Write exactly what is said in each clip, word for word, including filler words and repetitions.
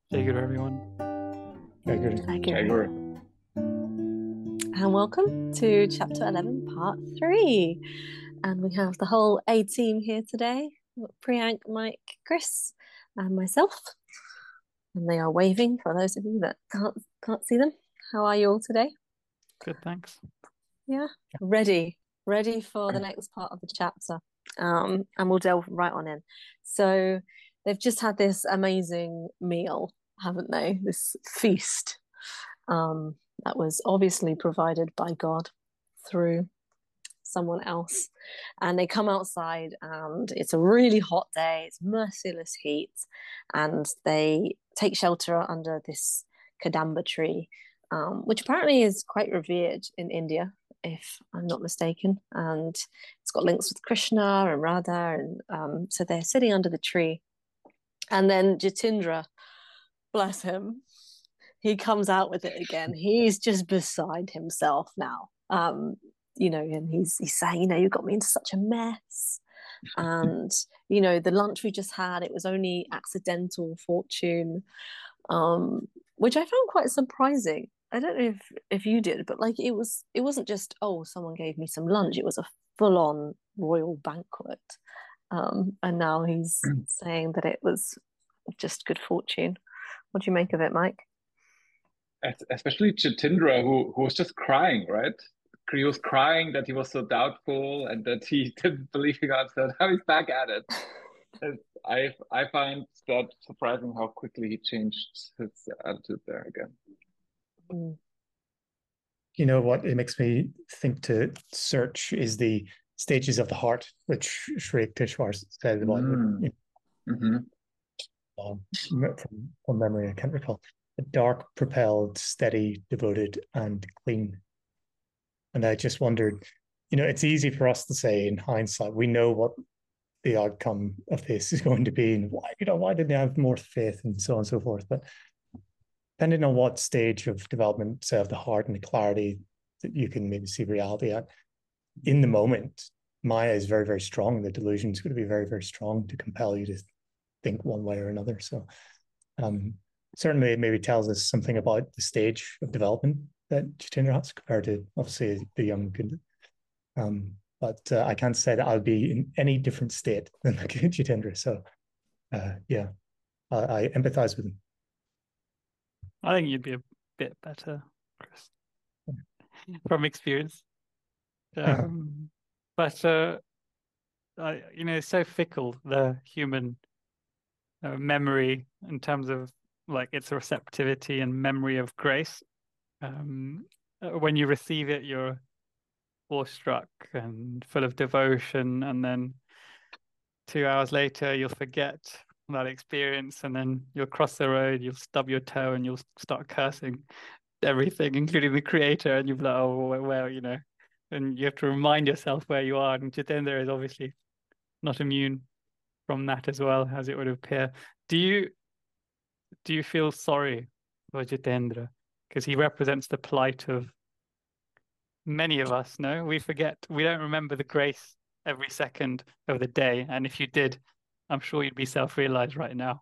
Jai Guru, everyone. Very good. Hi, Very Guru. good. And welcome to chapter eleven, part three. And we have the whole A team here today. Priyank, Mike, Chris, and myself. And they are waving for those of you that can't can't see them. How are you all today? Good, thanks. Yeah, ready, ready for the next part of the chapter. Um, and we'll delve right on in. So they've just had this amazing meal, haven't they? This feast. Um, that was obviously provided by God through someone else. And they come outside, and it's a really hot day, it's merciless heat, and they take shelter under this kadamba tree, um, which apparently is quite revered in India, if I'm not mistaken. And it's got links with Krishna and Radha. And um, so they're sitting under the tree. And then Jitindra, bless him, he comes out with it again. He's just beside himself now. Um, you know, and he's he's saying, you know, you got me into such a mess. And, you know, the lunch we just had, it was only accidental fortune, um, which I found quite surprising. I don't know if if you did, but like it was it wasn't just, oh, someone gave me some lunch. It was a full-on royal banquet. Um, and now he's saying that it was just good fortune. What do you make of it, Mike? Especially Jitindra, who who was just crying, right? He was crying that he was so doubtful and that he didn't believe in God. So now he's back at it. And I I find that surprising how quickly he changed his attitude there again. Mm. You know what it makes me think to search is the stages of the heart, which Sri Tishwar said about Mm. you know, mm-hmm. um, from, from memory, I can't recall. Dark, propelled, steady, devoted, and clean. And I just wondered, you know, it's easy for us to say in hindsight, we know what the outcome of this is going to be, and why, you know, why didn't they have more faith and so on and so forth. But depending on what stage of development, say, of the heart and the clarity that you can maybe see reality at, in the moment, Maya is very, very strong. The delusion is going to be very, very strong to compel you to think one way or another. So um, certainly it maybe tells us something about the stage of development that Jitindra has compared to obviously the young Kunda. Um, but uh, I can't say that I'll be in any different state than Jitindra. So uh, yeah, I, I empathize with him. I think you'd be a bit better, Chris, from experience. Um, but uh, I, you know, it's so fickle, the human uh, memory in terms of like its receptivity and memory of grace. Um, when you receive it, you're awestruck and full of devotion, and then two hours later, you'll forget that experience, and then you'll cross the road, you'll stub your toe, and you'll start cursing everything, including the creator, and you'll be like, oh, well, you know, and you have to remind yourself where you are. And Jitendra is obviously not immune from that as well, as it would appear. Do you do you feel sorry for Jitendra? Because he represents the plight of many of us. No, we forget, we don't remember the grace every second of the day. And if you did, I'm sure you'd be self-realized right now.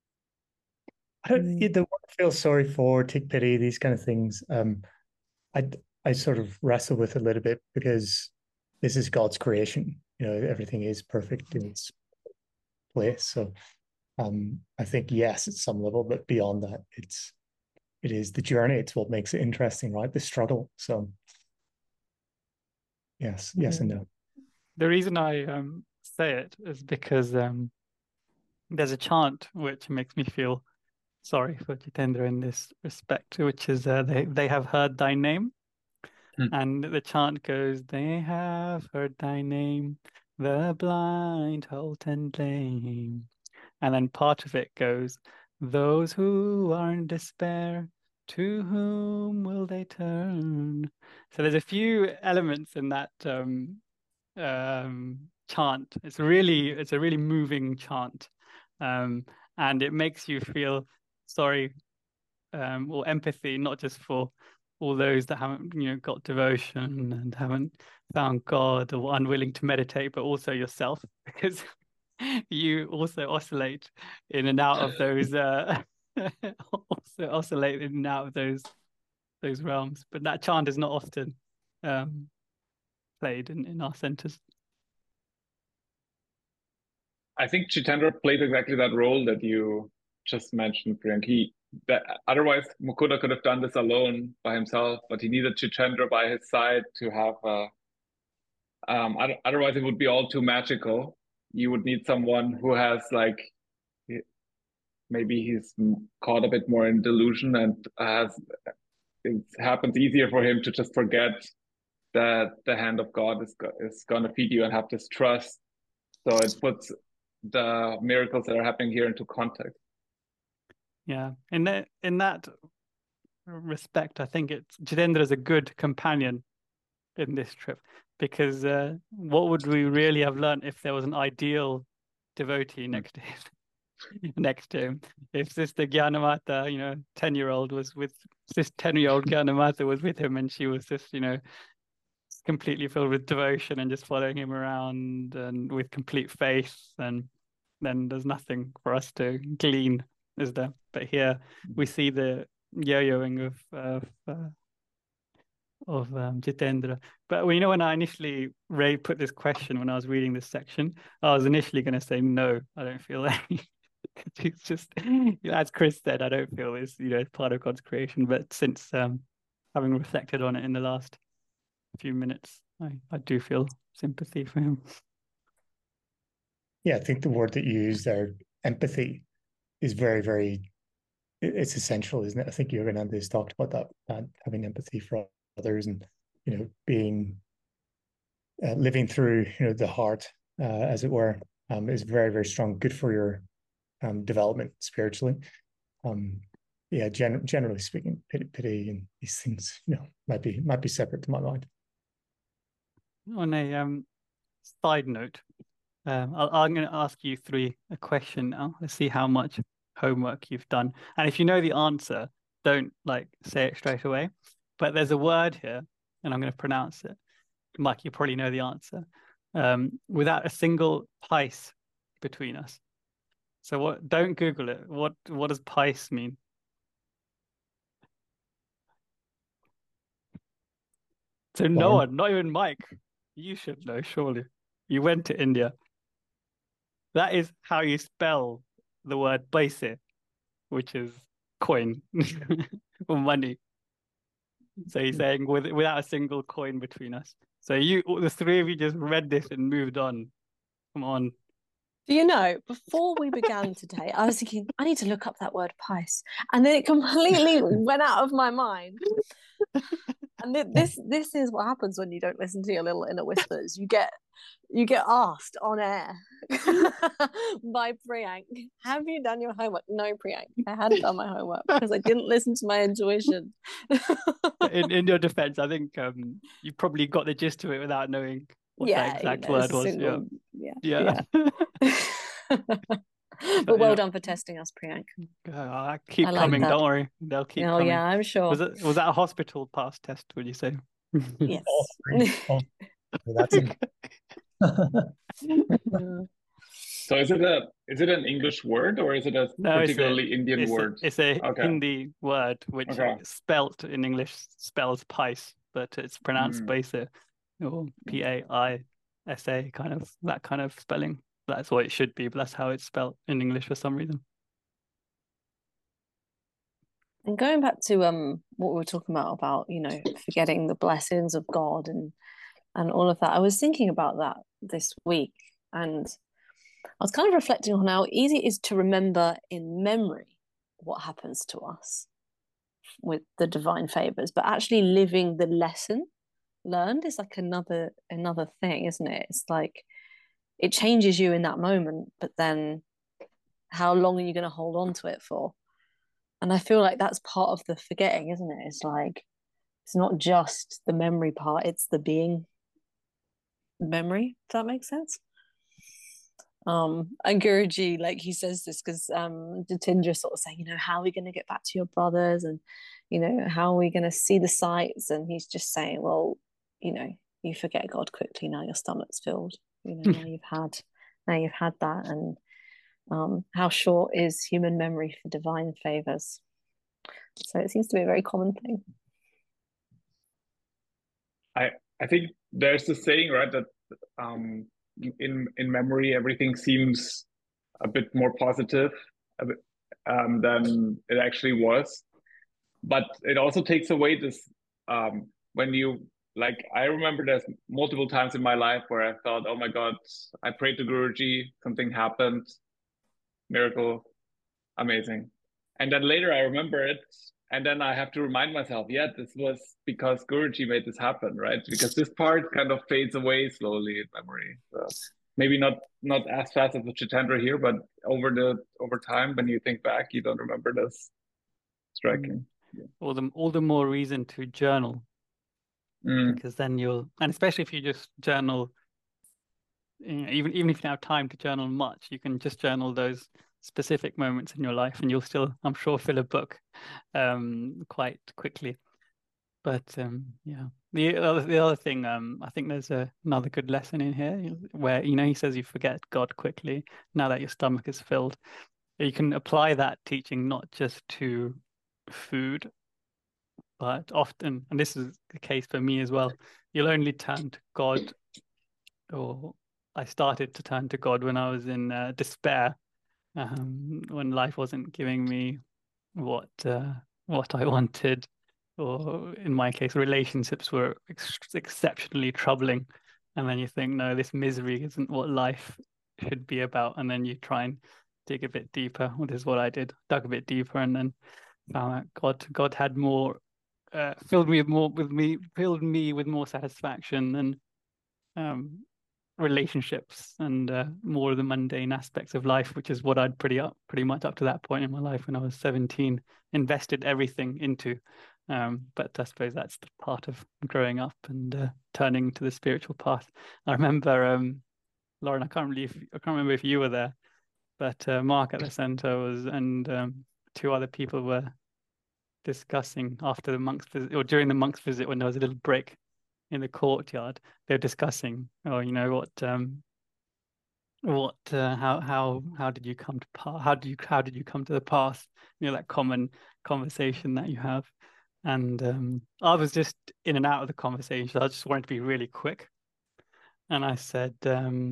I don't the one I feel sorry for, take pity, these kind of things. Um, I I sort of wrestle with a little bit because this is God's creation. You know, everything is perfect in its place. So um, I think yes, at some level, but beyond that, it's it is the journey. It's what makes it interesting, right? The struggle. So yes, yes and no. The reason I um, say it is because um, there's a chant which makes me feel sorry for Jitendra in this respect, which is uh, they they have heard thy name. Hmm. And the chant goes, they have heard thy name, the blind, halt, and lame. And then part of it goes, those who are in despair, to whom will they turn? So there's a few elements in that um, um, chant. It's really, it's a really moving chant, um, and it makes you feel sorry um, or empathy, not just for all those that haven't, you know, got devotion and haven't found God or unwilling to meditate, but also yourself, because you also oscillate in and out of those uh, also oscillate in and out of those those realms. But that chant is not often um, played in, in our centers. I think Jitendra played exactly that role that you just mentioned, Priyank. He that otherwise Mukunda could have done this alone by himself, but he needed Jitendra by his side to have. Uh, um, otherwise, it would be all too magical. You would need someone who has like maybe he's caught a bit more in delusion and has it happens easier for him to just forget that the hand of God is is going to feed you and have this trust. So it puts the miracles that are happening here into context. Yeah, in that in that respect, I think it's Jitendra is a good companion in this trip, because uh, what would we really have learned if there was an ideal devotee next to him? next to him, if Sister Gyanamata, you know, ten year old was with this ten year old Gyanamata was with him, and she was just, you know, completely filled with devotion and just following him around and with complete faith, and then there's nothing for us to glean, is there? But here we see the yo-yoing of of, uh, of um, Jitendra. But well, you know, when I initially Ray put this question when I was reading this section, I was initially going to say no, I don't feel any. It's just, as Chris said, I don't feel it's, you know, part of God's creation. But since um, having reflected on it in the last few minutes, I, I do feel sympathy for him. Yeah, I think the word that you used there, empathy, is very, very, it's essential, isn't it? I think Yogananda has talked about that, uh, having empathy for others and, you know, being, uh, living through, you know, the heart, uh, as it were, um, is very, very strong, good for your um, development spiritually. Um, yeah, gen generally speaking, pity, pity and these things, you know, might be might be separate to my mind. On a um, side note, um, I'll, I'm going to ask you three a question now. Let's see how much homework you've done, and if you know the answer, don't like say it straight away. But there's a word here, and I'm going to pronounce it. Mike, you probably know the answer. Um, without a single pice between us. So what? Don't Google it. What What does pice mean? So no one, not even Mike. You should know, surely. You went to India. That is how you spell the word paise, which is coin or money. So he's saying with without a single coin between us. So you, the three of you, just read this and moved on. Come on. Do you know, before we began today, I was thinking, I need to look up that word pice. And then it completely went out of my mind. And this this is what happens when you don't listen to your little inner whispers. You get you get asked on air by Priyank, have you done your homework? No, Priyank, I hadn't done my homework because I didn't listen to my intuition. in, in your defense, I think um, you probably got the gist of it without knowing what yeah, that exact you know, word was. Single, yeah. Yeah. Yeah. yeah. But well yeah. done for testing us, Priyank. Uh, I keep I like coming, that. don't worry. They'll keep oh, coming. yeah, I'm sure. Was, it, was that a hospital pass test, would you say? Yes. Oh, oh, that's it. So is it a is it an English word or is it a no, particularly it's a, Indian it's word? A, it's a okay. Hindi word which okay. spelt in English spells pice, but it's pronounced mm. paise or P A I S A, kind of that kind of spelling. That's what it should be, but that's how it's spelled in English for some reason. And going back to um what we were talking about, about, you know, forgetting the blessings of God and and all of that, I was thinking about that this week, and I was kind of reflecting on how easy it is to remember in memory what happens to us with the divine favors, but actually living the lesson learned is like another another thing, isn't it? It's like it changes you in that moment, but then how long are you going to hold on to it for? And I feel like that's part of the forgetting, isn't it? It's like it's not just the memory part, it's the being memory. Does that make sense? Um, and Guruji, like he says this because um, Jitendra sort of saying, you know, how are we going to get back to your brothers, and you know, how are we going to see the sights? And he's just saying, well, you know, you forget God quickly now. Your stomach's filled. You know, now you've had, now you've had that, and Um, how short is human memory for divine favors? So it seems to be a very common thing. I I think there's this saying, right, that um, in in memory everything seems a bit more positive a bit, um, than it actually was, but it also takes away this um, when you like. I remember there's multiple times in my life where I thought, oh my God, I prayed to Guruji, something happened, miracle, amazing. And then later I remember it, and then I have to remind myself, yeah, this was because Guruji made this happen, right? Because this part kind of fades away slowly in memory. So maybe not not as fast as the Jitendra here, but over the over time, when you think back, you don't remember this. Striking. Yeah. All the all the more reason to journal, mm. because then you'll, and especially if you just journal, you know, even even if you don't have time to journal much, you can just journal those specific moments in your life, and you'll still, I'm sure, fill a book um, quite quickly. But um, yeah, the other the other thing, um, I think there's a, another good lesson in here where, you know, he says you forget God quickly now that your stomach is filled. You can apply that teaching not just to food, but often, and this is the case for me as well, you'll only turn to God, or I started to turn to God when I was in uh, despair, um, when life wasn't giving me what uh, what I wanted, or in my case, relationships were ex exceptionally troubling. And then you think, no, this misery isn't what life should be about. And then you try and dig a bit deeper. Well, this is what I did, dug a bit deeper, and then found out God, God had more, uh, filled me with more, with me, filled me with more satisfaction and um, relationships and uh, more of the mundane aspects of life, which is what I'd pretty up, pretty much up to that point in my life when I was seventeen, invested everything into. Um, but I suppose that's the part of growing up and uh, turning to the spiritual path. I remember, um, Lauren, I can't really, if, I can't remember if you were there, but uh, Mark at the center was, and um, two other people were discussing after the monks visit, or during the monks visit, when there was a little break in the courtyard. They were discussing, oh, you know, what, um, what, uh, how, how, how did you come to pass? How did you, how did you come to the path? You know, that common conversation that you have. And um, I was just in and out of the conversation. I just wanted to be really quick. And I said, um,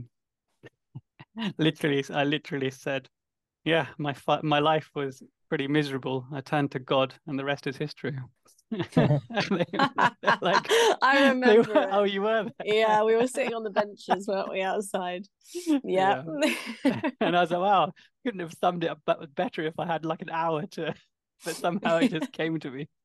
literally, I literally said, yeah, my my life was pretty miserable. I turned to God, and the rest is history. they, like, I remember. Were, oh, you were there. Yeah, we were sitting on the benches, weren't we, outside? Yeah. yeah. And I was like, wow, couldn't have summed it up better if I had like an hour to, but somehow it just came to me.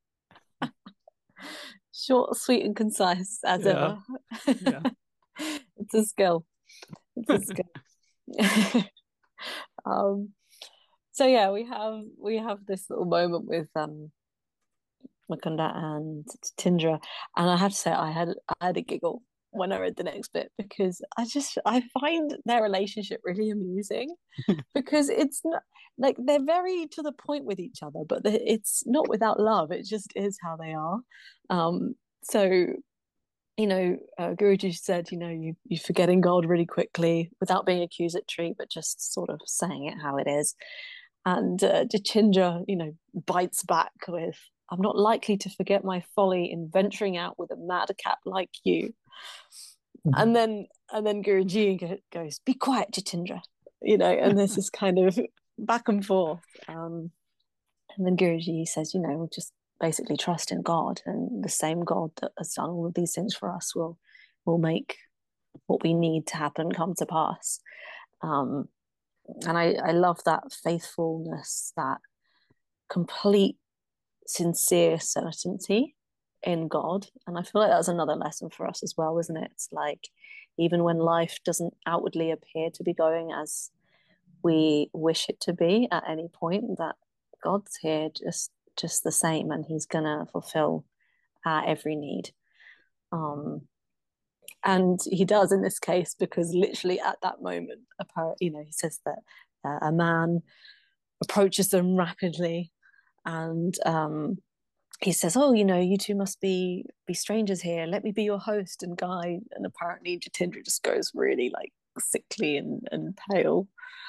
Short, sweet, and concise, as yeah. ever. Yeah. It's a skill. It's a skill. um. So yeah, we have we have this little moment with um Mukunda and Tindra, and I have to say I had I had a giggle when I read the next bit, because I just I find their relationship really amusing because it's not like they're very to the point with each other, but it's not without love. It just is how they are. Um, so you know, uh, Guruji said, you know, you you forgetting God really quickly without being accusatory, but just sort of saying it how it is. And uh, Jitendra, you know, bites back with, I'm not likely to forget my folly in venturing out with a madcap like you. Mm-hmm. And then and then Guruji goes, be quiet, Jitendra. You know, and this is kind of back and forth. Um, and then Guruji says, you know, just basically trust in God, and the same God that has done all of these things for us will will make what we need to happen come to pass. Um, and I, I love that faithfulness, that complete sincere certainty in God. And I feel like that's another lesson for us as well, isn't it? It's like, even when life doesn't outwardly appear to be going as we wish it to be at any point, that God's here just just the same, and he's gonna fulfill our every need. Um and he does in this case, because literally at that moment, you know, he says that uh, a man approaches them rapidly, and um he says, oh, you know, you two must be be strangers here, let me be your host and guide. And apparently Jitendra just goes really like sickly and, and pale.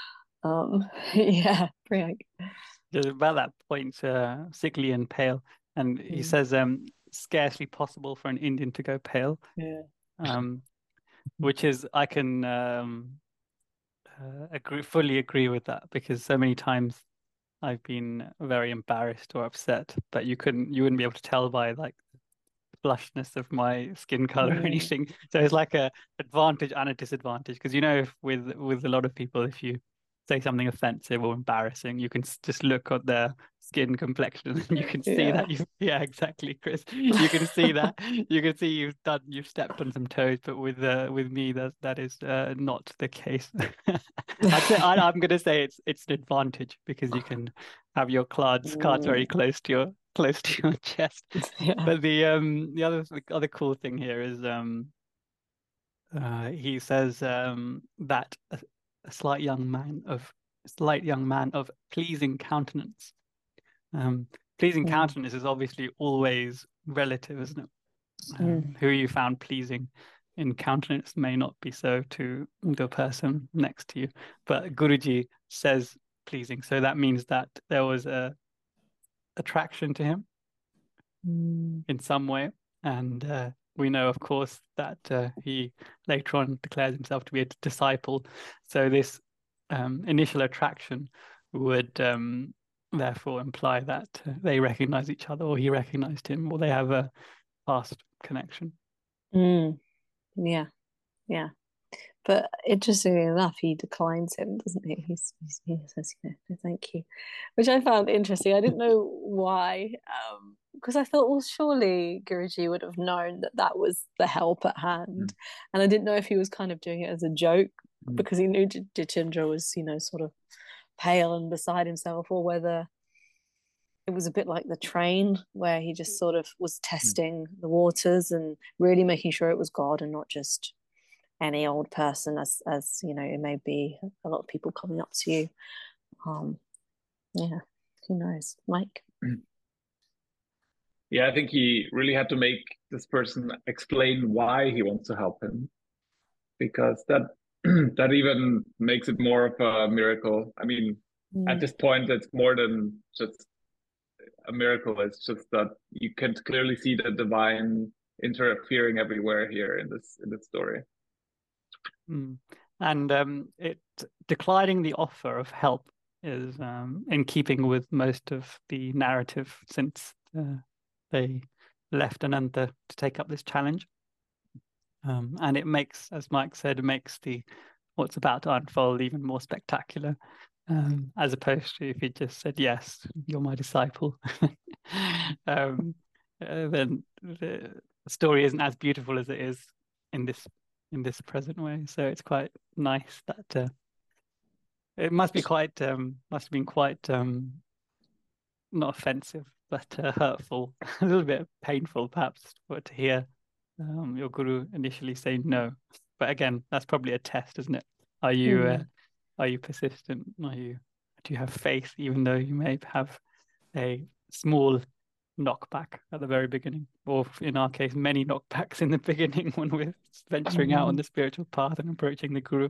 Um, yeah, Priyank. Just about that point, uh, sickly and pale, and he Mm. says, um, scarcely possible for an Indian to go pale. Yeah. Um, which is I can um, uh, agree, fully agree with that, because so many times I've been very embarrassed or upset, but you couldn't, you wouldn't be able to tell by like flushness of my skin color or Mm. anything. So it's like a advantage and a disadvantage, because you know, if with with a lot of people, if you say something offensive or embarrassing, you can s- just look at their skin complexion and you can see Yeah. that you yeah, exactly, Chris. You can see that you can see you've done you've stepped on some toes, but with uh, with me that that is uh, not the case. I'd say I, I'm gonna say it's it's an advantage, because you can have your cards cards very Mm. close to your close to your chest. Yeah. But the um the other the other cool thing here is um uh he says um that a, a slight young man of a slight young man of pleasing countenance. Um, pleasing Mm. countenance is obviously always relative, isn't it? Um, Mm. who you found pleasing in countenance may not be so to the person next to you. But Guruji says pleasing, so that means that there was a attraction to him Mm. in some way. And uh, we know, of course, that uh, he later on declares himself to be a disciple. So this um, initial attraction would um, therefore imply that uh, they recognize each other, or he recognized him, or they have a past connection. Mm. Yeah. Yeah. But interestingly enough, he declines him, doesn't he? He's, he's, he says, you know, no, thank you, which I found interesting. I didn't know why, um, because I thought, well, surely Guruji would have known that that was the help at hand, and I didn't know if he was kind of doing it as a joke because he knew Jitindra was, you know, sort of pale and beside himself, or whether it was a bit like the train where he just sort of was testing the waters and really making sure it was God and not just any old person, as as you know, it may be a lot of people coming up to you. Um, yeah, who knows, Mike? Yeah, I think he really had to make this person explain why he wants to help him, because that that even makes it more of a miracle. I mean, Mm. at this point, it's more than just a miracle. It's just that you can clearly see the divine interfering everywhere here in this in this story. Mm. And um, it declining the offer of help is um, in keeping with most of the narrative since uh, they left Ananta to take up this challenge. Um, and it makes, as Mike said, it makes the what's about to unfold even more spectacular, um, as opposed to if he just said, yes, you're my disciple. um, uh, then the story isn't as beautiful as it is in this in this present way. So it's quite nice that uh, it must be quite um, must have been quite um, not offensive, but uh, hurtful, a little bit painful perhaps for to hear um, your guru initially say no. But again, that's probably a test, isn't it? Are you Mm. uh, are you persistent? Are you do you have faith, even though you may have a small knockback at the very beginning, or in our case, many knockbacks in the beginning when we're venturing out on Mm. the spiritual path and approaching the guru.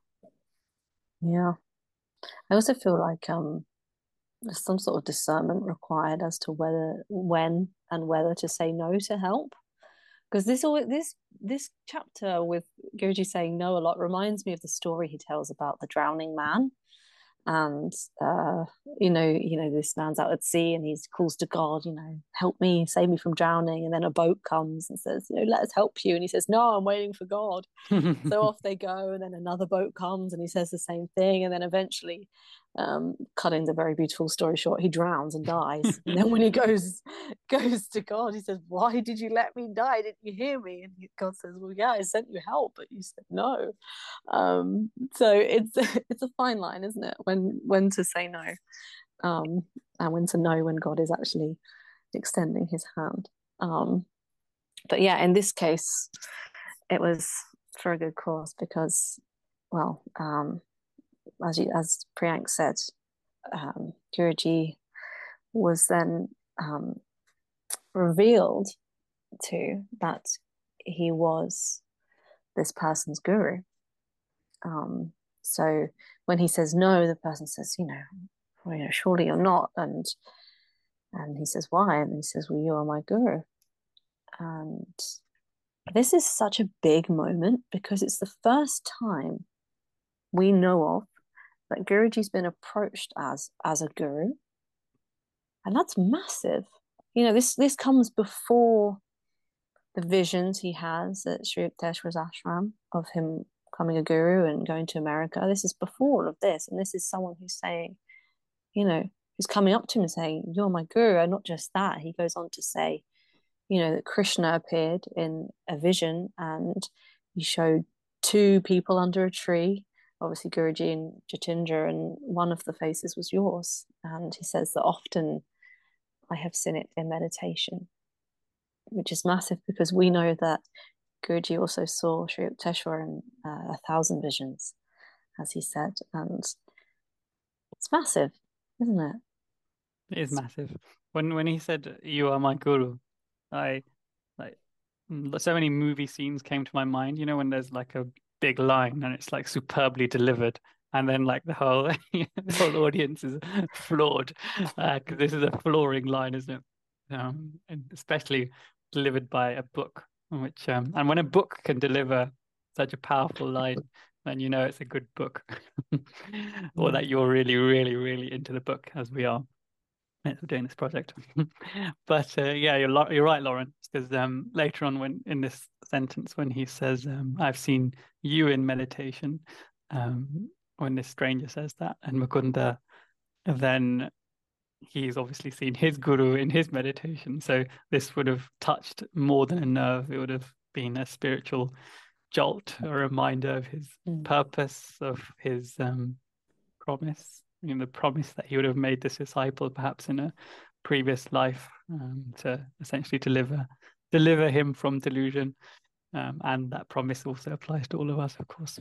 Yeah, I also feel like um, there's some sort of discernment required as to whether, when, and whether to say no to help. Because this always this this chapter with Guruji saying no a lot reminds me of the story he tells about the drowning man. And uh, you know, you know, this man's out at sea and he calls to God, you know, help me, save me from drowning. And then a boat comes and says, you know, let us help you. And he says, no, I'm waiting for God. So off they go, and then another boat comes and he says the same thing, and then eventually, um, cutting the very beautiful story short, he drowns and dies. And then when he goes goes to God, he says, why did you let me die? Didn't you hear me? And God says, well, yeah, I sent you help, but you said no. Um, so it's it's a fine line, isn't it, when when to say no, um, and when to know when God is actually extending his hand. Um, but yeah, in this case, it was for a good cause because, well, um, as you, as Priyank said, um, Guruji was then um, revealed to that he was this person's guru. Um, so when he says no, the person says, you know, well, you know, surely you're not. And and he says, why? And he says, well, you are my guru. And this is such a big moment because it's the first time we know of that Guruji's been approached as as a guru. And that's massive. You know, this this comes before the visions he has at Sri Yukteswar's ashram of him becoming a guru and going to America. This is before all of this. And this is someone who's saying, you know, who's coming up to him and saying, you're my guru. And not just that, he goes on to say, you know, that Krishna appeared in a vision and he showed two people under a tree, obviously Guruji and Jitendra, and one of the faces was yours. And he says that often I have seen it in meditation, which is massive because we know that Guruji also saw Sri Yukteswar in uh, a thousand visions, as he said. And it's massive, isn't it? It is massive. When when he said, you are my guru, I like so many movie scenes came to my mind, you know, when there's like a big line and it's like superbly delivered, and then like the whole the whole audience is floored because uh, this is a flooring line, isn't it? Um, and especially delivered by a book, which um, and when a book can deliver such a powerful line, then you know it's a good book, or that you're really, really, really into the book, as we are doing this project. But uh, yeah, you're you're right, Lauren, because um, later on, when in this sentence, when he says, um, "I've seen you in meditation," um, when this stranger says that, and Mukunda, then he's obviously seen his guru in his meditation. So this would have touched more than a nerve. It would have been a spiritual jolt, a reminder of his mm. purpose, of his um, promise. You know, the promise that he would have made this disciple perhaps in a previous life, um, to essentially deliver deliver him from delusion. Um, and that promise also applies to all of us, of course.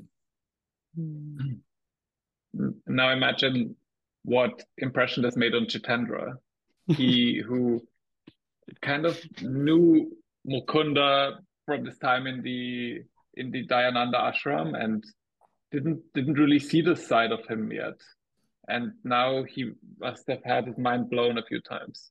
Mm. Now imagine what impression this made on Jitendra. He who kind of knew Mukunda from this time in the in the Dayananda ashram and didn't didn't really see this side of him yet. And now he must have had his mind blown a few times.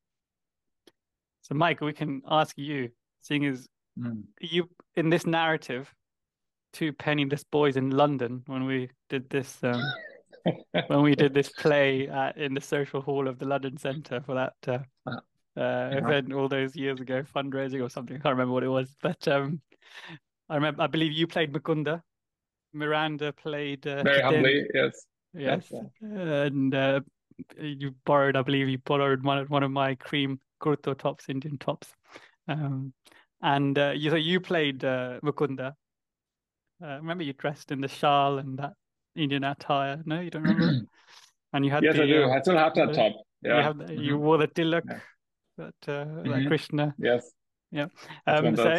So, Mike, we can ask you, seeing as mm. you in this narrative, two penniless boys in London, when we did this, um, when we did this play at, in the social hall of the London Centre for that uh, uh, yeah. event all those years ago, fundraising or something. I can't remember what it was, but um, I remember. I believe you played Mukunda, Miranda played uh, very humbly, yes. Yes, yes. And uh, you borrowed, I believe you borrowed one of, one of my cream kurto tops, Indian tops. Um, and uh, you, so you played uh, Mukunda. Uh, remember you dressed in the shawl and that Indian attire? No, you don't remember? And you had yes, the, I do. Uh, I still have that the, top. Yeah. You, have the, mm-hmm. you wore the tilak, yeah. that, uh, mm-hmm. that Krishna. Yes. Yeah. Um, so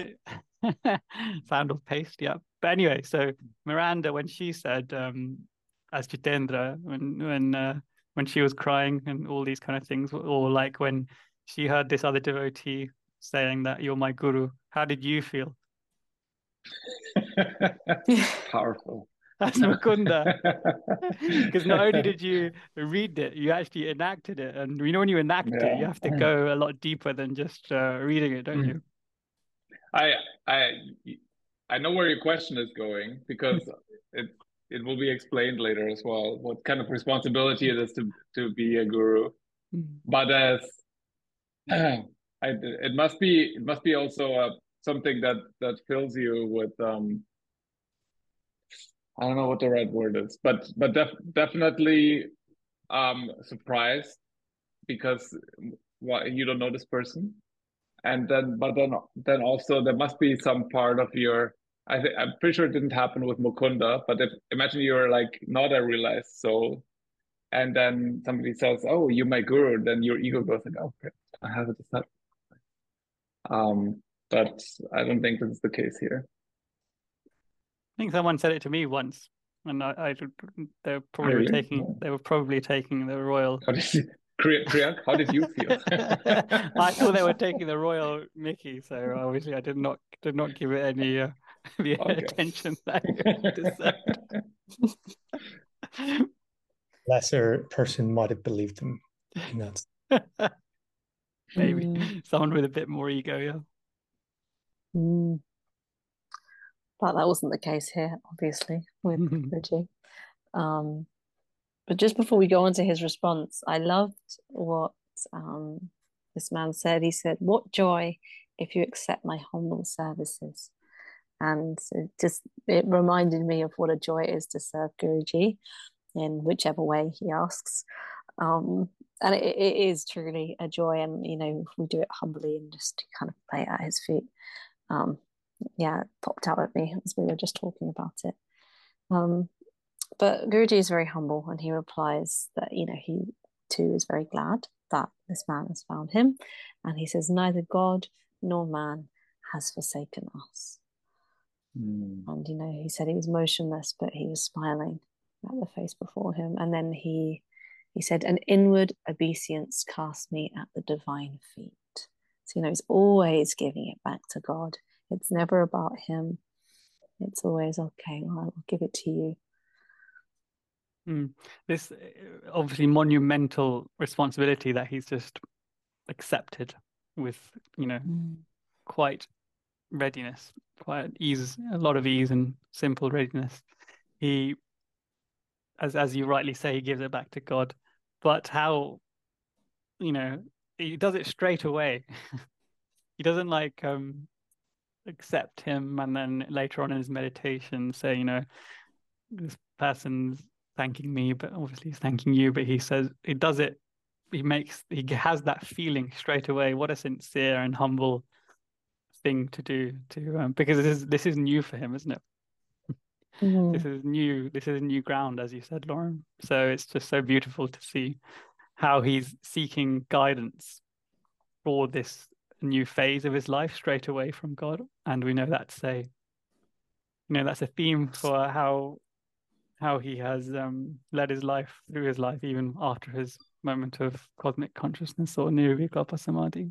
sandal paste, yeah. But anyway, so Miranda, when she said, um, as Jitendra, when when uh, when she was crying and all these kind of things, or like when she heard this other devotee saying that you're my guru, how did you feel? Powerful. As Mukunda, because not only did you read it, you actually enacted it, and you know when you enact yeah. it, you have to go a lot deeper than just uh, reading it, don't you? I I I know where your question is going, because it it will be explained later as well what kind of responsibility it is to to be a guru. Mm. But as I, it must be it must be also uh, something that that fills you with um I don't know what the right word is, but but def definitely um surprised, because what, you don't know this person. And then, but then, then also there must be some part of your. I think I'm pretty sure it didn't happen with Mukunda, but if, imagine you're like not a realized soul, and then somebody says, "Oh, you're my guru," then your ego goes like, "Oh, I have it." Um, but I don't think this is the case here. I think someone said it to me once, and I, I they were probably really? taking yeah. they were probably taking the royal. Priyank, how did you feel? I thought they were taking the royal Mickey, so obviously I did not did not give it any uh, the okay. attention that it deserved. lesser person might have believed him. And that's maybe Mm. someone with a bit more ego, yeah. Mm. But that wasn't the case here, obviously, with Guruji. Um, but just before we go on to his response, I loved what um, this man said. He said, "What joy if you accept my humble services." And it just it reminded me of what a joy it is to serve Guruji in whichever way he asks. Um, and it, it is truly a joy. And, you know, if we do it humbly and just kind of lay it at his feet. Um, yeah, it popped out at me as we were just talking about it. Um, but Guruji is very humble, and he replies that, you know, he too is very glad that this man has found him. And he says, neither God nor man has forsaken us. Mm. And, you know, he said he was motionless, but he was smiling at the face before him. And then he he said, an inward obeisance cast me at the divine feet. So, you know, he's always giving it back to God. It's never about him. It's always, okay, well, I'll give it to you. Mm. This obviously monumental responsibility that he's just accepted with, you know, Mm. quite readiness, quite ease, a lot of ease and simple readiness. He, as as you rightly say, he gives it back to God. But how, you know, he does it straight away. He doesn't like um accept him and then later on in his meditation say, you know, this person's thanking me, but obviously he's thanking you. But he says he does it. He makes he has that feeling straight away. What a sincere and humble thing to do to um, because this is this is new for him, isn't it? Mm. This is new. This is new ground, as you said, Lauren. So it's just so beautiful to see how he's seeking guidance for this new phase of his life straight away from God. And we know that's a, you know, that's a theme for how how he has um, led his life through his life, even after his moment of cosmic consciousness or Nirvikalpa Samadhi.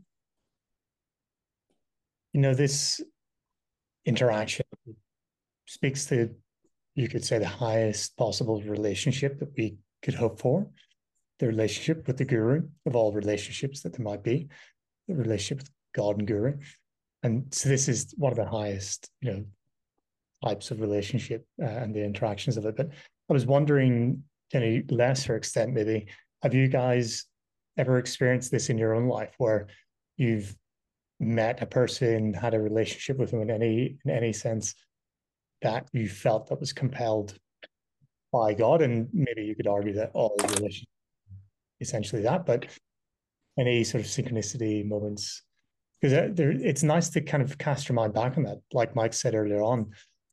You know, this interaction speaks to, you could say, the highest possible relationship that we could hope for, the relationship with the guru of all relationships that there might be, the relationship with God and guru. And so this is one of the highest, you know, types of relationship uh, and the interactions of it. But I was wondering, to a lesser extent, maybe, have you guys ever experienced this in your own life where you've met a person, had a relationship with them in any in any sense that you felt that was compelled by God? And maybe you could argue that all relationships essentially that, but any sort of synchronicity moments, because there, it's nice to kind of cast your mind back on that. Like Mike said earlier on,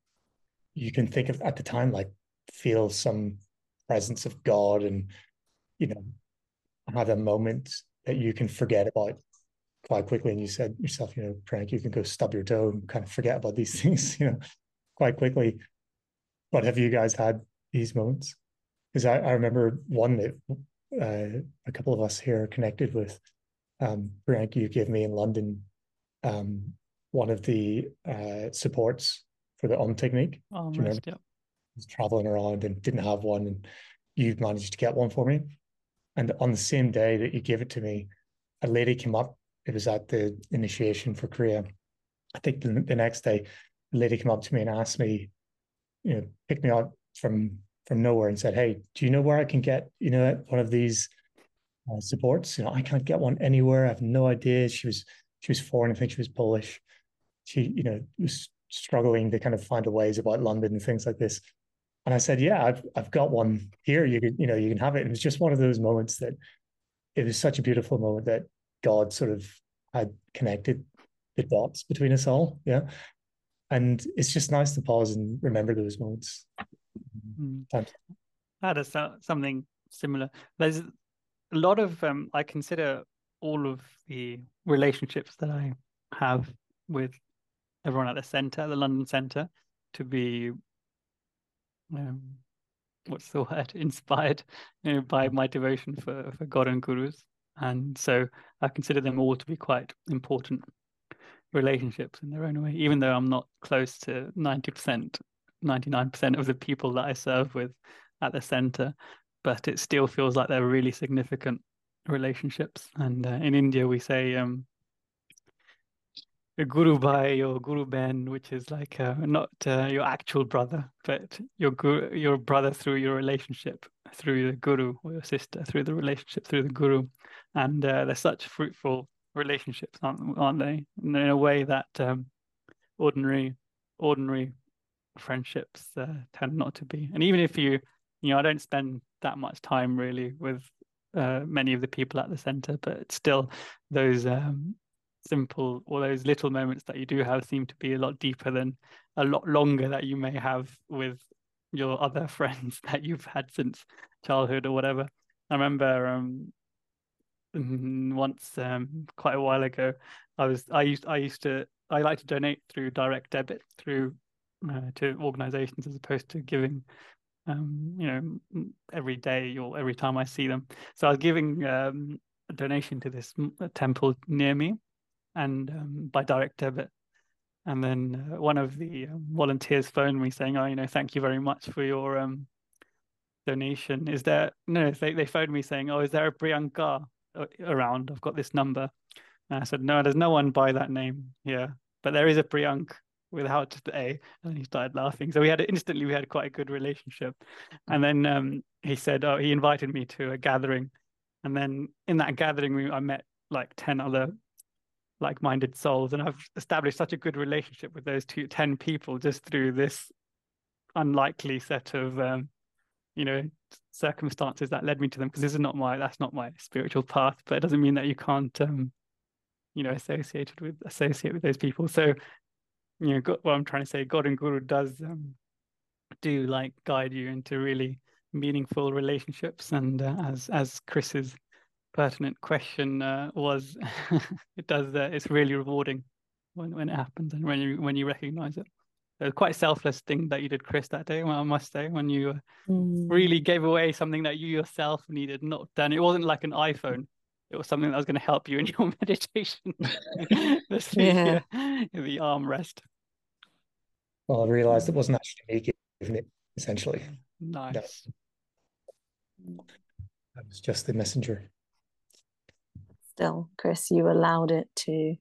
you can think of at the time, like feel some presence of God and, you know, have a moment that you can forget about quite quickly. And you said yourself, you know, Frank, you can go stub your toe and kind of forget about these things, you know, quite quickly. But have you guys had these moments? Because I, I remember one that uh, a couple of us here connected with. Um, Frank, you gave me in London um, one of the uh, supports for the Om technique. Oh, Do you remember? yeah. I was traveling around and didn't have one, and you managed to get one for me. And on the same day that you gave it to me, a lady came up. It was at the initiation for Kriya. I think the, the next day, a lady came up to me and asked me, you know, picked me up from from nowhere and said, "Hey, do you know where I can get, you know, one of these uh, supports? You know, I can't get one anywhere. I have no idea." She was she was foreign. I think she was Polish. She, you know, was struggling to kind of find a ways about London and things like this. And I said, "Yeah, I've I've got one here. You can, you know, you can have it." And it was just one of those moments that it was such a beautiful moment that God sort of had connected the dots between us all. Yeah. And it's just nice to pause and remember those moments. Mm. Times. That is something similar. There's a lot of, um, I consider all of the relationships that I have with everyone at the centre, the London Centre, to be, um, what's the word, inspired, you know, by my devotion for, for God and gurus. And so I consider them all to be quite important relationships in their own way, even though I'm not close to ninety percent, ninety-nine percent of the people that I serve with at the centre. but it still feels like they're really significant relationships. And uh, in India, we say um, Guru Bhai or Guru Ben, which is like uh, not uh, your actual brother, but your guru, your brother through your relationship, through the Guru, or your sister through the relationship, through the Guru. And uh, they're such fruitful relationships, aren't, aren't they? In a way that um, ordinary, ordinary friendships uh, tend not to be. And even if you, you know, I don't spend that much time really with uh, many of the people at the center, but still those um, simple or those little moments that you do have seem to be a lot deeper than a lot longer that you may have with your other friends that you've had since childhood or whatever. I remember um, once um, quite a while ago, I was I used I used to I like to donate through direct debit through uh, to organizations as opposed to giving um, you know every day or every time I see them. So I was giving um, a donation to this temple near me, and um, by direct debit. And then uh, one of the um, volunteers phoned me saying, "Oh, you know, thank you very much for your um, donation. Is there no?" They they phoned me saying, "Oh, is there a Priyanka around? I've got this number." And I said, "No, there's no one by that name here, but there is a Priyank without the A." And he started laughing. So we had instantly we had quite a good relationship. And then um, he said, "Oh, he invited me to a gathering," and then in that gathering, we, I met like ten other like-minded souls, and I've established such a good relationship with those two ten people just through this unlikely set of um, you know circumstances that led me to them, because this is not my that's not my spiritual path, but it doesn't mean that you can't um you know associated with associate with those people. So you know God, what I'm trying to say, God and Guru does um, do like guide you into really meaningful relationships, and uh, as as Chris's pertinent question uh, was, it does. Uh, it's really rewarding when when it happens and when you when you recognize it. It was quite a selfless thing that you did, Chris, that day. Well, I must say, when you Mm. really gave away something that you yourself needed, not done. It wasn't like an iPhone. It was something that was going to help you in your meditation. the, Yeah. uh, the armrest. Well, I realized it wasn't actually me giving it, essentially. Nice. No, I was just the messenger. Still, Chris, you allowed it to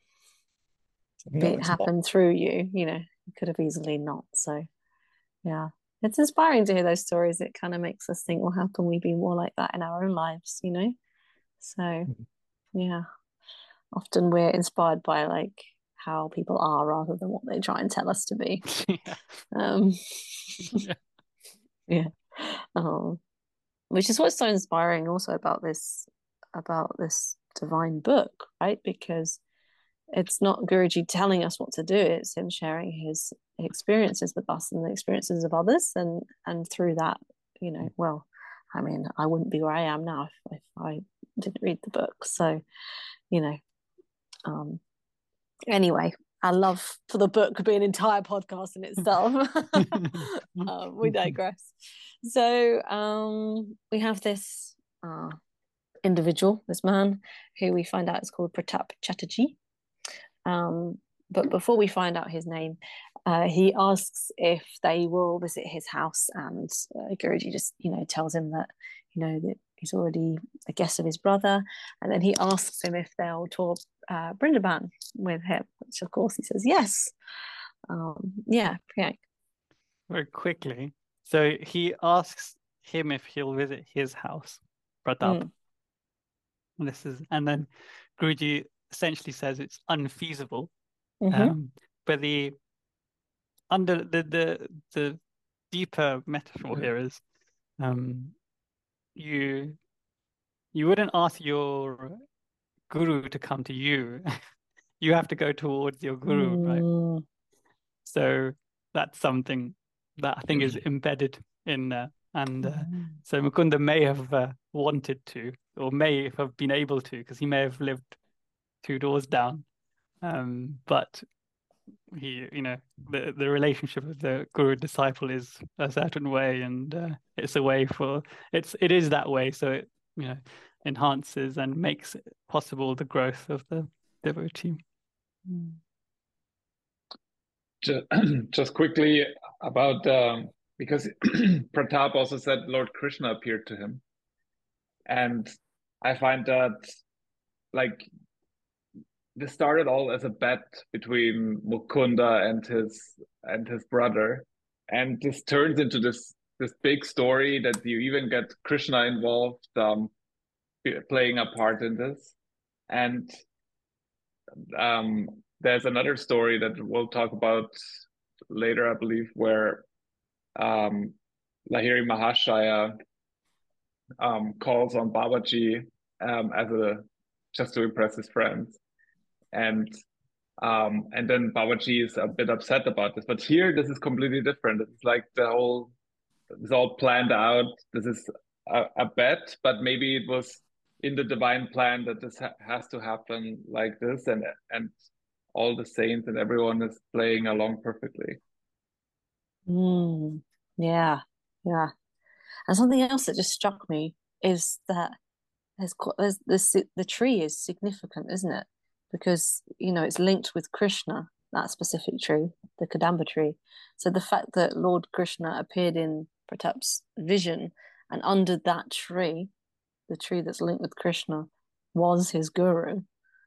No, be, it's happen not. through you. You know, you could have easily not. So, yeah, it's inspiring to hear those stories. It kind of makes us think, well, how can we be more like that in our own lives? You know, so Mm-hmm. yeah, often we're inspired by like how people are rather than what they try and tell us to be. Yeah. Um, Yeah. yeah. Um, which is what's so inspiring also about this about this divine book, right? Because it's not Guruji telling us what to do, it's him sharing his experiences with us and the experiences of others, and and through that, you know, well, I mean, I wouldn't be where I am now if, if I didn't read the book. So, you know, um anyway, I love for the book be an entire podcast in itself. um, we digress. So um, we have this uh, individual, this man, who we find out is called Pratap Chatterjee. Um, but before we find out his name, uh, he asks if they will visit his house, and uh, Guruji just, you know, tells him that, you know, that he's already a guest of his brother, and then he asks him if they'll tour uh, Brindaban with him, which of course he says yes. Um, yeah, Priyank. Very quickly. So he asks him if he'll visit his house, Pratap. Mm. This is, and then Guruji essentially says it's unfeasible. Mm-hmm. Um, but the under the the the deeper metaphor here is, um, you you wouldn't ask your guru to come to you. You have to go towards your guru, right? Mm. So that's something that I think is embedded in there. And uh, Mm. so Mukunda may have uh, wanted to, or may have been able to, because he may have lived two doors down. Um, but he, you know, the the relationship of the guru disciple is a certain way, and uh, it's a way for it's it is that way. So it, you know, enhances and makes possible the growth of the devotee. Mm. Just, just quickly about um, because Pratap also said Lord Krishna appeared to him. And I find that, like, this started all as a bet between Mukunda and his and his brother, and this turns into this this big story that you even get Krishna involved, um, playing a part in this. And um, there's another story that we'll talk about later, I believe, where um, Lahiri Mahashaya um, calls on Babaji um, as a just to impress his friends, and um, and then Babaji is a bit upset about this. But here, this is completely different. It's like the whole it's all planned out. This is a, a bet, but maybe it was in the divine plan that this ha has to happen like this, and and all the saints and everyone is playing along perfectly. Mm, yeah, yeah. And something else that just struck me is that there's, there's this the tree is significant, isn't it? Because you know it's linked with Krishna, that specific tree, the Kadamba tree. So the fact that Lord Krishna appeared in Pratap's vision, and under that tree, the tree that's linked with Krishna, was his guru.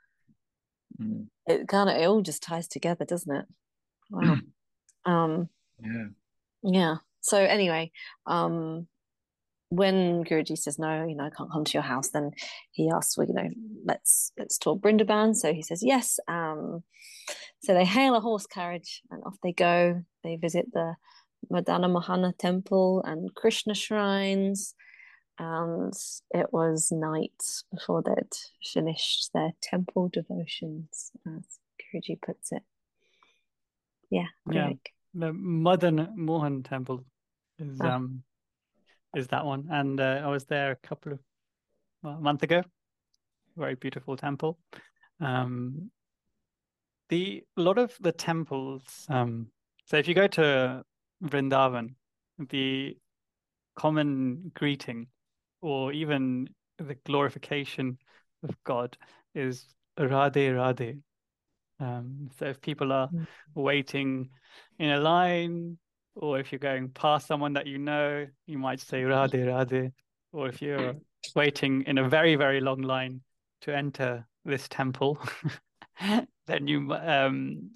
Mm. It kind of it all just ties together, doesn't it? Wow. um, yeah. Yeah. So anyway, um, when Guruji says no, you know, I can't come to your house, then he asks, well, you know, let's let's talk Brindaban. So he says yes. Um, so they hail a horse carriage and off they go. They visit the Madana Mohana temple and Krishna shrines. And it was night before they'd finished their temple devotions, as Guruji puts it. Yeah. Yeah. The Madan Mohan temple is ah. um is that one, and uh, I was there a couple of well, a month ago. Very beautiful temple. Um, the a lot of the temples. Um, so if you go to Vrindavan, the common greeting, or even the glorification of God, is Radhe Radhe. Um, so if people are mm. waiting in a line, or if you're going past someone that you know, you might say Radhe Radhe. Or if you're waiting in a very, very long line to enter this temple, then you um,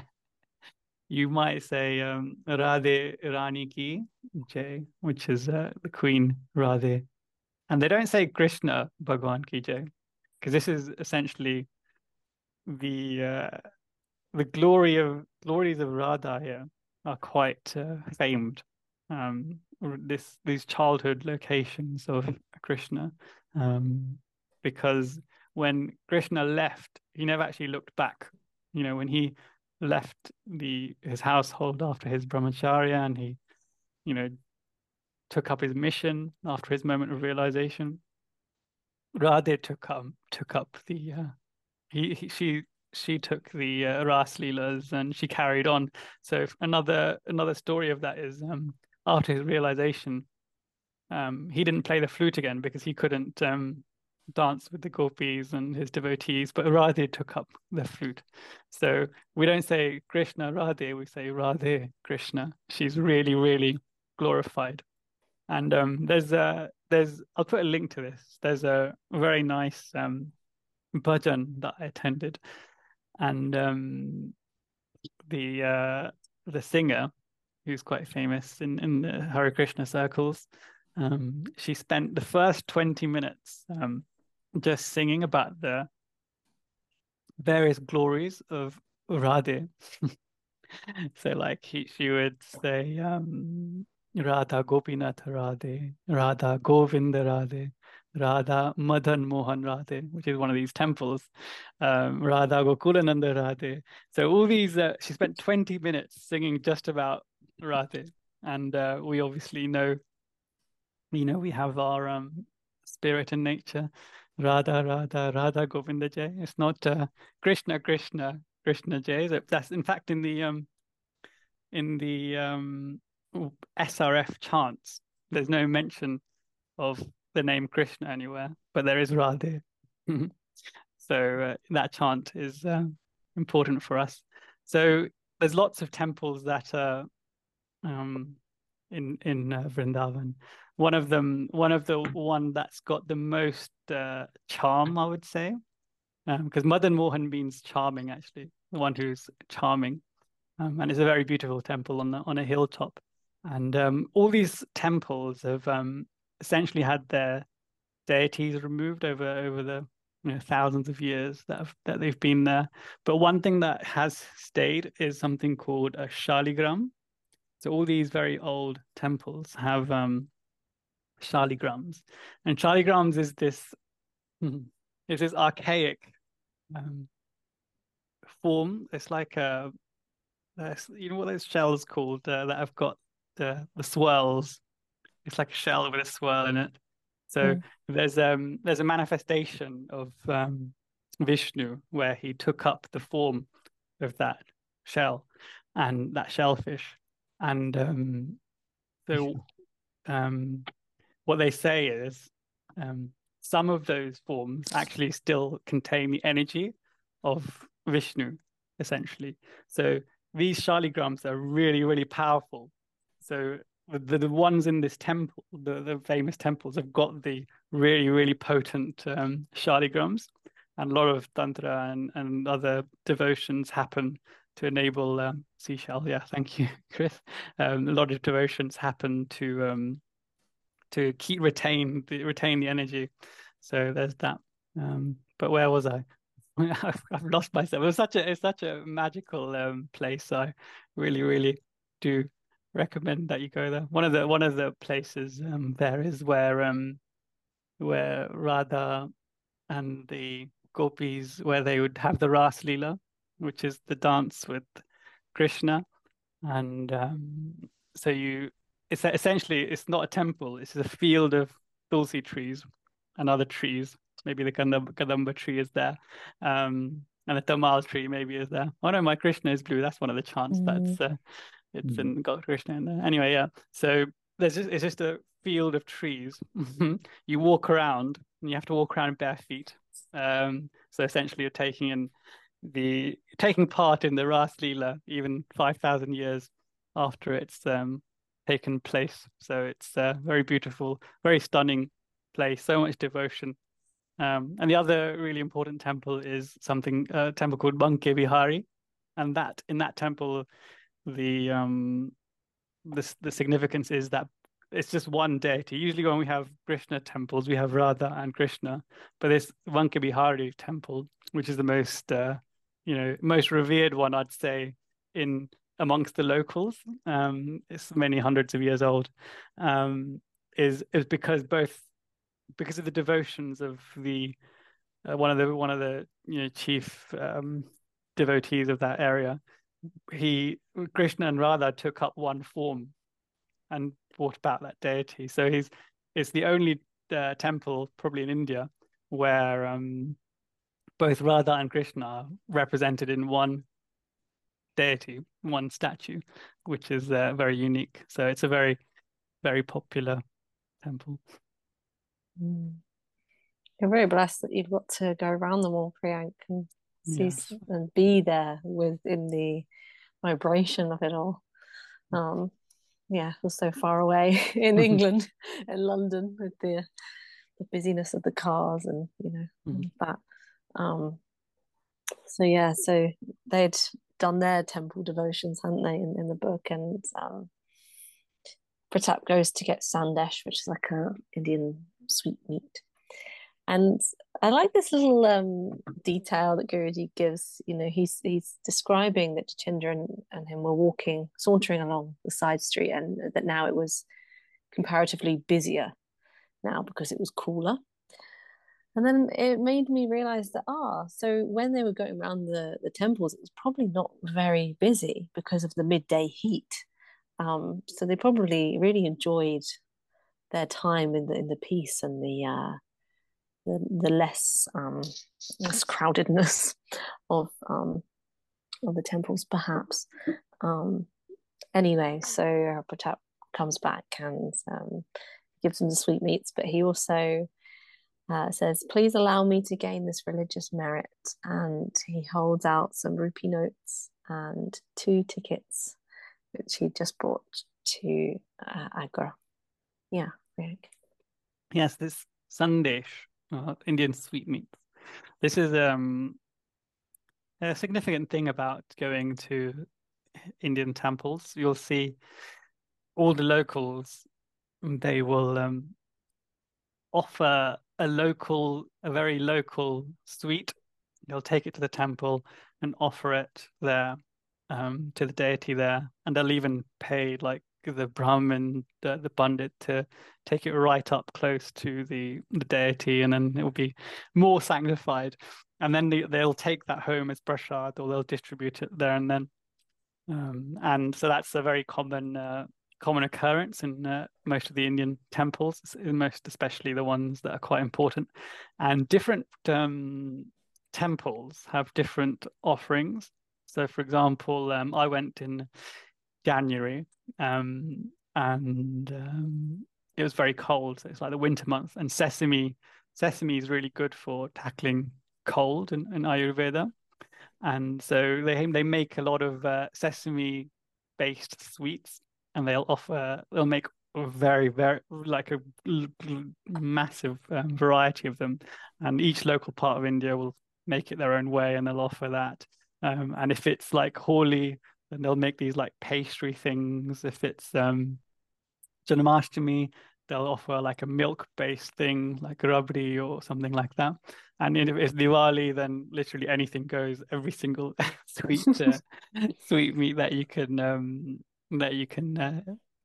you might say um, Radhe Rani Ki Jai, which is uh, the Queen Radhe. And they don't say Krishna Bhagwan Ki Jai, because this is essentially the uh, the glory of glories of Radha here are quite uh, famed. Um, this these childhood locations of Krishna, um, because when Krishna left, he never actually looked back. You know, when he left the his household after his brahmacharya, and he, you know, took up his mission after his moment of realization, Radhe took up took up the uh, he, he she. she took the uh, Ras Leelas and she carried on. So another another story of that is um, after his realization, um, he didn't play the flute again because he couldn't um, dance with the gopis and his devotees, but Radhe took up the flute. So we don't say Krishna Radhe, we say Radhe Krishna. She's really, really glorified. And um, there's a, there's, I'll put a link to this. There's a very nice um, bhajan that I attended. And um, the uh, the singer, who's quite famous in, in the Hare Krishna circles, um, she spent the first twenty minutes um, just singing about the various glories of Radhe. So like he, she would say, um, Radha Gopinath Radhe, Radha Govinda Radhe, Radha Madan Mohan Radhe, which is one of these temples, um, Radha Gokulananda Radhe. So all these, uh, she spent twenty minutes singing just about Radhe. And uh, we obviously know, you know, we have our um, spirit and nature, Radha, Radha, Radha Govinda Jai. It's not uh, Krishna, Krishna, Krishna Jai. So that's in fact in the um, in the um, S R F chants, there's no mention of the name Krishna anywhere, but there is Radhe. So uh, that chant is uh, important for us. So there's lots of temples that are um, in in uh, Vrindavan. One of them, one of the one that's got the most uh, charm, I would say, because um, Madan Mohan means charming, actually, the one who's charming, um, and it's a very beautiful temple on the on a hilltop. And um, all these temples have um, essentially had their deities removed over over the you know, thousands of years that have, that they've been there. But one thing that has stayed is something called a Shaligram. So all these very old temples have um, Shaligrams, and Shaligrams is this is this archaic um, form. It's like a you know what those shells called uh, that have got the the swirls. It's like a shell with a swirl in it. So mm. there's um there's a manifestation of um, Vishnu where he took up the form of that shell and that shellfish, and um, so um, what they say is um, some of those forms actually still contain the energy of Vishnu, essentially. So these Shaligrams are really, really powerful. So the, the ones in this temple, the, the famous temples, have got the really, really potent um, Shaligrams. And a lot of Tantra and, and other devotions happen to enable um, seashell. Yeah, thank you, Chris. Um, a lot of devotions happen to um, to keep retain the retain the energy. So there's that. Um, but where was I? I've, I've lost myself. It was such a it's such a magical um, place. I really, really do recommend that you go there. One of the one of the places um, there is where um where Radha and the gopis, where they would have the Ras Leela, which is the dance with Krishna, and um, so you it's essentially it's not a temple. It's a field of tulsi trees and other trees. Maybe the Kadamba, Kadamba tree is there, um, and the Tamal tree maybe is there. Oh no, my Krishna is blue. That's one of the chants. Mm. That's uh, it's mm. in got Krishna in there. Anyway, yeah. So there's just, it's just a field of trees. You walk around, and you have to walk around bare feet. Um, so essentially, you're taking in the taking part in the Ras Leela, even five thousand years after it's um, taken place. So it's a very beautiful, very stunning place. So much devotion. Um, and the other really important temple is something a uh, temple called Banke Bihari, and that in that temple, the um, the the significance is that it's just one deity. Usually, when we have Krishna temples, we have Radha and Krishna, but this Banke Bihari temple, which is the most uh, you know most revered one, I'd say, in amongst the locals, um, it's many hundreds of years old, um, is is because both. because of the devotions of the uh, one of the one of the you know chief um, devotees of that area, he Krishna and Radha took up one form and brought about that deity. So he's it's the only uh, temple probably in India where um, both Radha and Krishna are represented in one deity, one statue, which is uh, very unique. So it's a very very popular temple. Mm. You're very blessed that you've got to go around them all, Priyank, and see Yes. and be there within the vibration of it all. Um, yeah, we're so far away in England and London with the the busyness of the cars and you know mm-hmm. that. Um, so yeah, so they'd done their temple devotions, hadn't they, in, in the book, and um, Pratap goes to get sandesh, which is like a Indian sweetmeat. And I like this little um, detail that Guruji gives. You know, he's he's describing that Jitendra and, and him were walking, sauntering along the side street, and that now it was comparatively busier now because it was cooler. And then it made me realize that, ah, so when they were going around the, the temples, it was probably not very busy because of the midday heat. Um, so they probably really enjoyed their time in the in the peace and the uh, the, the less um, less crowdedness of um, of the temples, perhaps. Um, anyway, so Pratap comes back and um, gives them the sweetmeats, but he also uh, says, "Please allow me to gain this religious merit." And he holds out some rupee notes and two tickets, which he just bought to uh, Agra. Yeah, Rick. Yes, this sandesh, uh, Indian sweetmeats. This is um, a significant thing about going to Indian temples. You'll see all the locals, they will um, offer a local, a very local sweet. They'll take it to the temple and offer it there um, to the deity there, and they'll even pay like the Brahmin, the, the Pandit, to take it right up close to the the deity, and then it will be more sanctified. And then they, they'll take that home as prasad, or they'll distribute it there and then. Um, and so that's a very common uh, common occurrence in uh, most of the Indian temples, most especially the ones that are quite important. And different um, temples have different offerings. So, for example, um, I went in January, um, and um, it was very cold. So it's like the winter month, and sesame sesame is really good for tackling cold in, in Ayurveda. And so they they make a lot of uh, sesame based sweets, and they'll offer they'll make a very very like a massive um, variety of them, and each local part of India will make it their own way, and they'll offer that. Um, and if it's like Holi, then they'll make these like pastry things. If it's um, Janmashtami, they'll offer like a milk-based thing, like rabdi or something like that. And if it's Diwali, then literally anything goes. Every single sweet uh, sweet meat that you can um, that you can uh,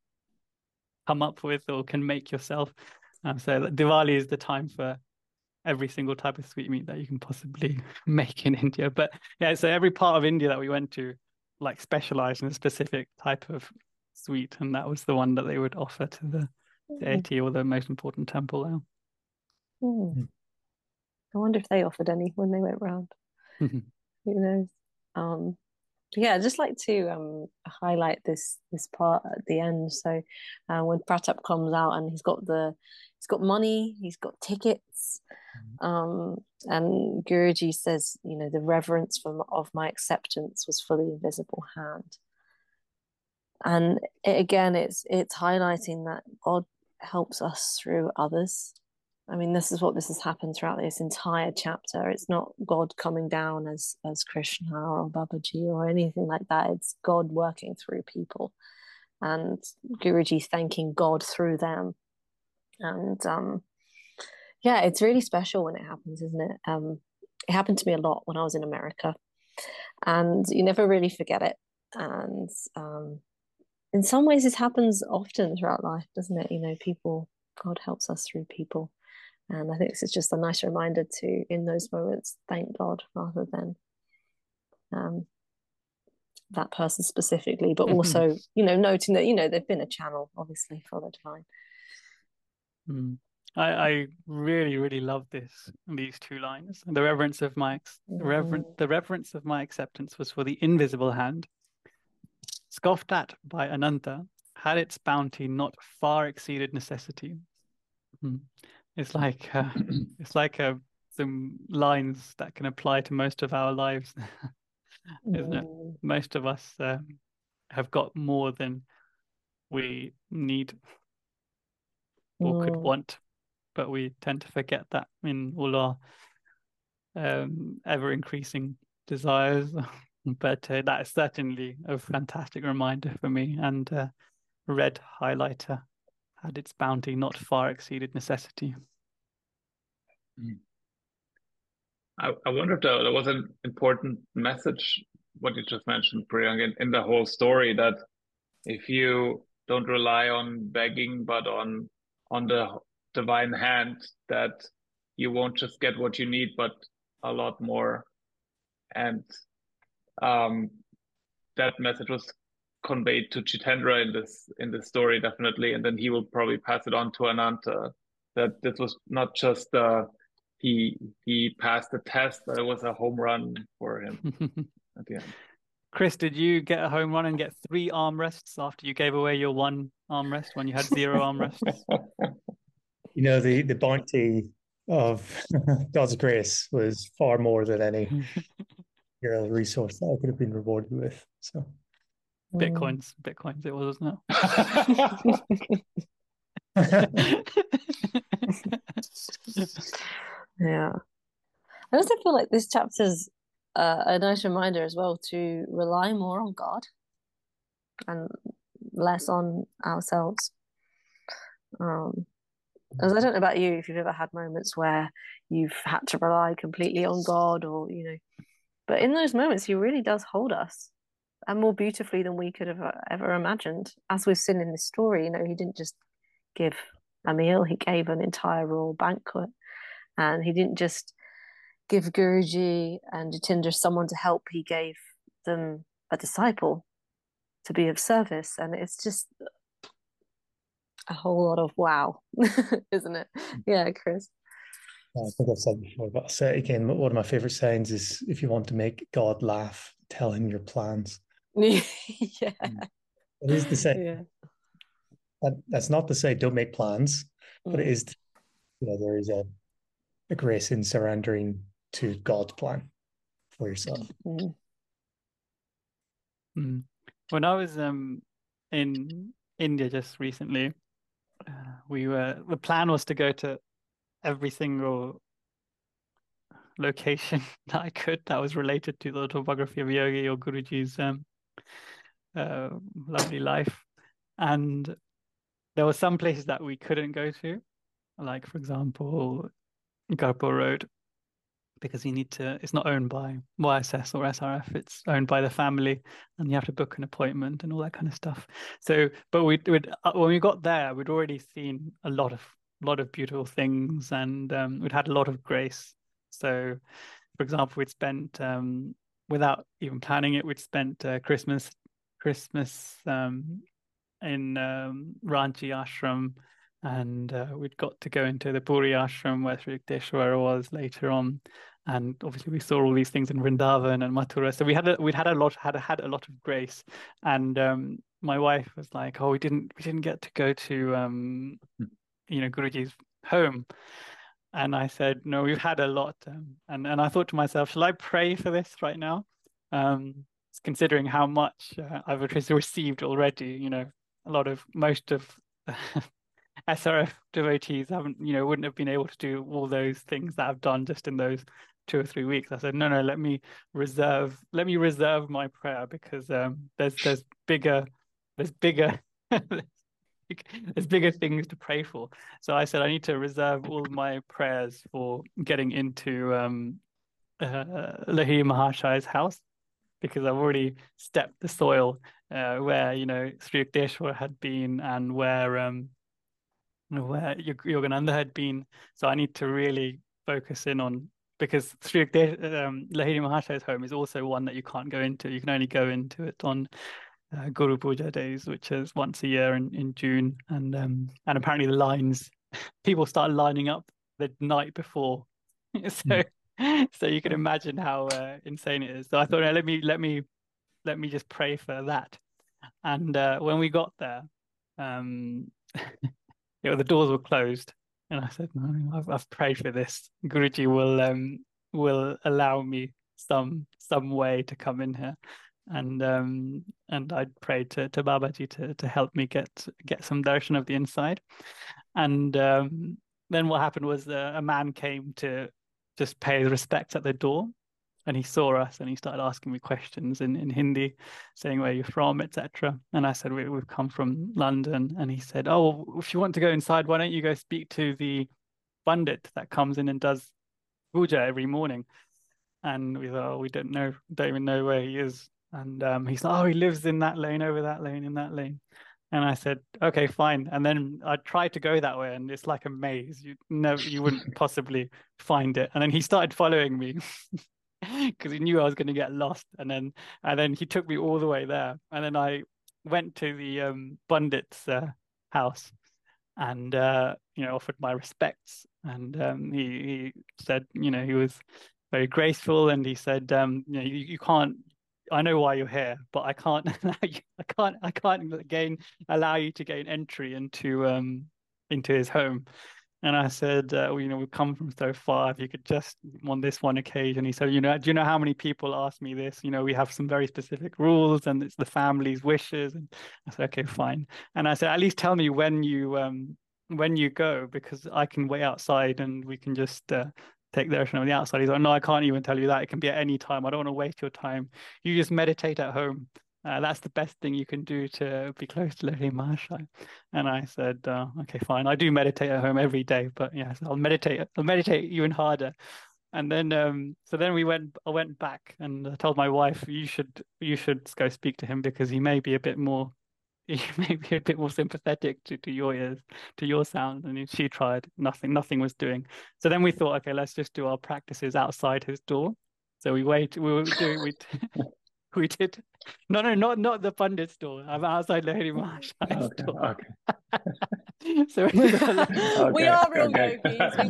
come up with or can make yourself. Um, so Diwali is the time for every single type of sweetmeat that you can possibly make in India. But yeah, so every part of India that we went to, like, specialized in a specific type of sweet, and that was the one that they would offer to the deity or the most important temple there. Mm. I wonder if they offered any when they went round. Who knows? Um, yeah, I'd just like to um, highlight this this part at the end. So uh, when Pratap comes out and he's got the he's got money, he's got tickets, um, and Guruji says, you know, the reverence from of my acceptance was for the invisible hand. And it, again, it's it's highlighting that God helps us through others. I mean, this is what this has happened throughout this entire chapter. It's not God coming down as as Krishna or Babaji or anything like that. It's God working through people, and Guruji thanking God through them. And um, yeah, it's really special when it happens, isn't it? Um, it happened to me a lot when I was in America, and you never really forget it. And um, in some ways, this happens often throughout life, doesn't it? You know, people, God helps us through people. And I think this is just a nice reminder to, in those moments, thank God rather than um, that person specifically, but also, you know, noting that, you know, they've been a channel, obviously, for the divine. Mm. I, I really, really love this, these two lines. The reverence of my the reverence, the reverence of my acceptance was for the invisible hand, scoffed at by Ananta, had its bounty not far exceeded necessity. Mm. It's like uh, it's like uh, some lines that can apply to most of our lives, isn't it? Most of us uh, have got more than we need or Mm. could want, but we tend to forget that in all our um, ever-increasing desires. But uh, that is certainly a fantastic reminder for me. And uh, red highlighter had its bounty not far exceeded necessity. I, I wonder if there, there was an important message, what you just mentioned, Priyank, in, in the whole story, that if you don't rely on begging, but on on the divine hand, that you won't just get what you need, but a lot more. And um, that message was conveyed to Jitendra in this in this story, definitely, and then he will probably pass it on to Ananta. That this was not just uh, he he passed the test, but it was a home run for him at the end. Chris, did you get a home run and get three armrests after you gave away your one armrest when you had zero armrests? You know, the the bounty of God's grace was far more than any real resource that I could have been rewarded with. So Bitcoins, Bitcoins it was, wasn't it? Yeah. I also feel like this chapter's uh, a nice reminder as well to rely more on God and less on ourselves. Um, as I don't know about you, if you've ever had moments where you've had to rely completely on God, or you know, but in those moments, He really does hold us, and more beautifully than we could have ever imagined. As we've seen in this story, you know, He didn't just give a meal; He gave an entire royal banquet, and He didn't just give Guruji and Jatinder someone to help. He gave them a disciple to be of service, and it's just a whole lot of wow, isn't it? Yeah, Chris. I think I've said before, but I'll say it again. One of my favorite sayings is, if you want to make God laugh, tell him your plans. Yeah. It is to say, yeah. that, that's not to say don't make plans, but Mm. it is, to, you know, there is a, a grace in surrendering to God's plan for yourself. Mm. Mm. When I was um in India just recently, uh, we were the plan was to go to every single location that I could that was related to the autobiography of Yogi or Guruji's um uh, lovely life, and there were some places that we couldn't go to, like for example Garpur Road, because you need to, it's not owned by Y S S or S R F, it's owned by the family, and you have to book an appointment and all that kind of stuff. So, but we would when we got there, we'd already seen a lot of lot of beautiful things, and um, we'd had a lot of grace. So, for example, we'd spent um, without even planning it, we'd spent uh, Christmas Christmas um, in um, Ranchi ashram, and uh, we'd got to go into the Puri ashram where Sri Yukteswar was later on, and obviously we saw all these things in Vrindavan and Mathura. So we had a, we'd had a lot had a, had a lot of grace, and um, my wife was like, "Oh, we didn't we didn't get to go to um, you know Guruji's home." And I said, "No, we've had a lot." Um, and and I thought to myself, "Shall I pray for this right now?" Um, considering how much uh, I've received already, you know, a lot of most of S R F devotees haven't, you know, wouldn't have been able to do all those things that I've done just in those two or three weeks. I said, no, no, let me reserve, let me reserve my prayer, because um, there's there's bigger, there's bigger. There's bigger things to pray for. So I said I need to reserve all my prayers for getting into um, uh, Lahiri Mahashay's house, because I've already stepped the soil uh, where, you know, Sri Yukteswar had been, and where um, where Yogananda had been. So I need to really focus in on, because Sri Yukteswar, um, Lahiri Mahashay's home is also one that you can't go into. You can only go into it on uh, Guru Puja days, which is once a year in, in June, and um, and apparently the lines, people start lining up the night before, so mm. so you can imagine how uh, insane it is. So I thought, no, let me let me let me just pray for that. And uh, when we got there, um, you know, the doors were closed, and I said, no, I've, I've prayed for this. Guruji will um will allow me some some way to come in here. And um and I prayed to, to Babaji to to help me get get some darshan of the inside. And um then what happened was uh, a man came to just pay his respects at the door, and he saw us and he started asking me questions in, in Hindi, saying where you're from, et cetera. And I said, we, we've come from London. And he said, oh, if you want to go inside, why don't you go speak to the Pandit that comes in and does puja every morning? And we thought, oh, we don't know, don't even know where he is. And um, he's like, oh, he lives in that lane, over that lane, in that lane. And I said, okay, fine. And then I tried to go that way, and it's like a maze. You never, you wouldn't possibly find it. And then he started following me because he knew I was going to get lost. And then, and then he took me all the way there. And then I went to the um, Pandit's uh, house, and uh, you know, offered my respects. And um, he he said, you know, he was very graceful, and he said, um, you know, you, you can't. I know why you're here, but I can't allow you. I can't. I can't gain allow you to gain entry into um into his home. And I said, uh, well, you know, we've come from so far. If you could just on this one occasion, he said, you know, do you know how many people ask me this? You know, we have some very specific rules, and it's the family's wishes. And I said, okay, fine. And I said, at least tell me when you um when you go, because I can wait outside and we can just uh, take the ocean on the outside. He's like, no, I can't even tell you that. It can be at any time. I don't want to waste your time. You just meditate at home. Uh, that's the best thing you can do to be close to Lahiri Mahashai. And I said, uh, okay, fine. I do meditate at home every day, but yes, I'll meditate. I'll meditate even harder. And then, um, so then we went. I went back and I told my wife, you should, you should go speak to him, because he may be a bit more, he may be a bit more sympathetic to, to your ears, to your sound. And she tried. Nothing, nothing was doing. So then we thought, okay, let's just do our practices outside his door. So we wait. We were doing. We. We did. No, no, not not the pundit store. I'm outside Lahiri Mahashai Okay, store. okay. So we, got, Okay, we are real okay. yogis. We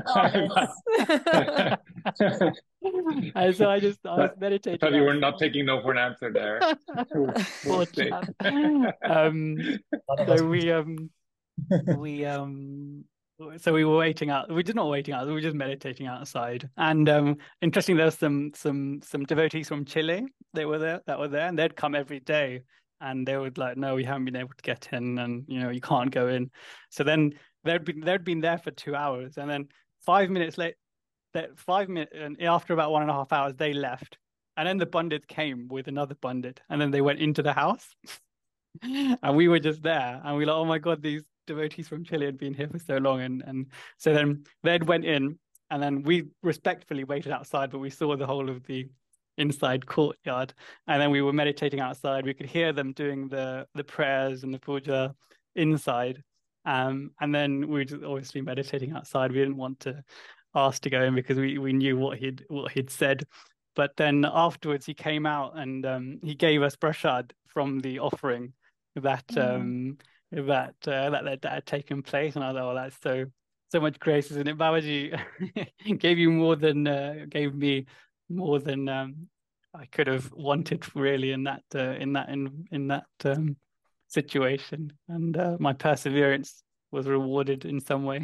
got this. and so I just I was I meditating. thought you were outside. not taking no for an answer there. Poor Poor thing. chap. Um, so we um we um so we were waiting out. We did not waiting out. We were just meditating outside. And um, interesting, there was some some some devotees from Chile. They were there. That were there, and they'd come every day. And they would like, no, we haven't been able to get in, and you know, you can't go in. So then they'd been they'd been there for two hours, and then five minutes late, that five minutes, and after about one and a half hours, they left. And then the Pandit came with another Pandit, and then they went into the house. And we were just there, and we were like, oh my God, these devotees from Chile had been here for so long. And and so then they'd went in, and then we respectfully waited outside, but we saw the whole of the inside courtyard. And then we were meditating outside. We could hear them doing the the prayers and the puja inside. Um, and then we were just obviously meditating outside. We didn't want to ask to go in because we, we knew what he'd what he'd said. But then afterwards he came out, and um, he gave us prasad from the offering that um that uh, that, that that had taken place. And I thought, oh, that's so so much grace, isn't it? Babaji gave you more than uh, gave me more than um, I could have wanted, really, in that uh, in that in in that um, situation. And uh, my perseverance was rewarded in some way.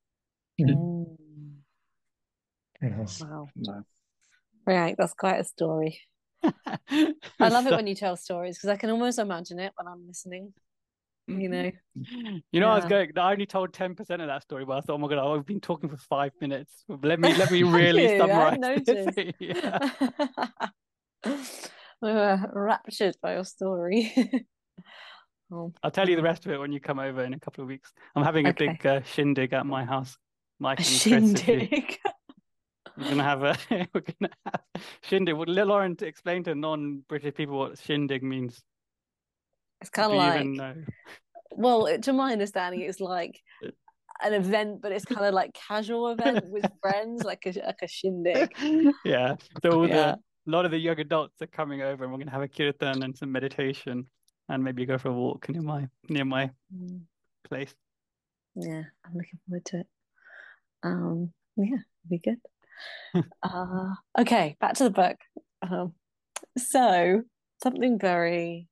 Mm. Yes. Wow. Nice. Right, that's quite a story. I love it when you tell stories, because I can almost imagine it when I'm listening. You know, you know, I was Yeah. going. I only told ten percent of that story, but I thought, oh my God, I've been talking for five minutes. Let me let me Have really you? I summarize noticed. this. Yeah. We were raptured by your story. Oh, I'll tell you the rest of it when you come over in a couple of weeks. I'm having a Okay. big uh, shindig at my house, Mike a and Chris. If you, shindig. we're gonna have a we're gonna have shindig. Would Lauren to explain to non-British people what shindig means? It's kind Do of you like, even know? well, to my understanding, it's like an event, but it's kind of like casual event with friends, like a like a shindig. Yeah. So all Yeah. the a lot of the young adults are coming over, and we're gonna have a kirtan and some meditation, and maybe go for a walk near my near my Mm, place. Yeah, I'm looking forward to it. Um, yeah, it'll be good. Uh, okay, back to the book. Um, so something very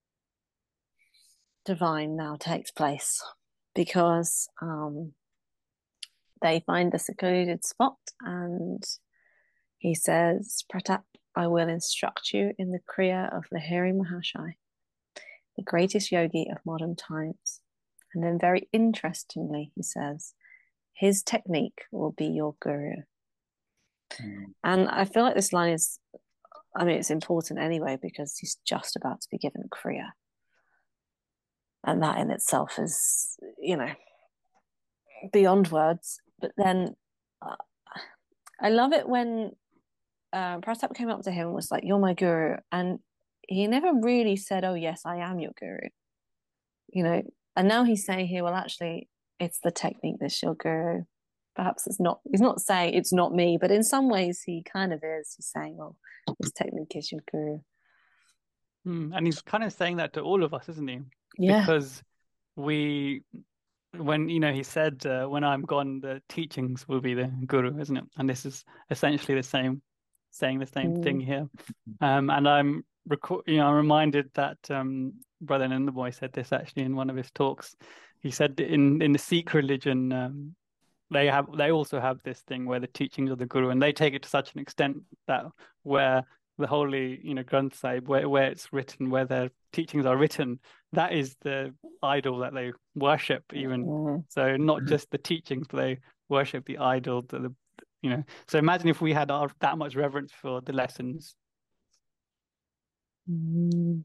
divine now takes place, because um, they find the secluded spot, and he says, Pratap, I will instruct you in the Kriya of Lahiri Mahashai, the greatest yogi of modern times. And then, very interestingly, he says, his technique will be your guru. Mm. And I feel like this line is, I mean, it's important anyway, because he's just about to be given Kriya. And that in itself is, you know, beyond words. But then uh, I love it when uh, Pratap came up to him and was like, you're my guru. And he never really said, oh, yes, I am your guru. You know, and now he's saying here, well, actually, it's the technique that's your guru. Perhaps it's not, he's not saying it's not me, but in some ways he kind of is. He's saying, well, this technique is your guru. Mm, and he's kind of saying that to all of us, isn't he? Yeah. Because we, when, you know, he said, uh, when I'm gone, the teachings will be the guru, isn't it? And this is essentially the same, saying the same Mm. thing here. Um, and I'm, reco- you know, I'm reminded that um, Brother Nandaboy said this actually in one of his talks. He said in, in the Sikh religion, um, they have they also have this thing where the teachings of the guru, and they take it to such an extent that where the holy, you know, Granth Sahib, where where it's written, where their teachings are written, that is the idol that they worship even. Mm. So not just the teachings, but they worship the idol, the, the you know. So imagine if we had our, that much reverence for the lessons. Mm.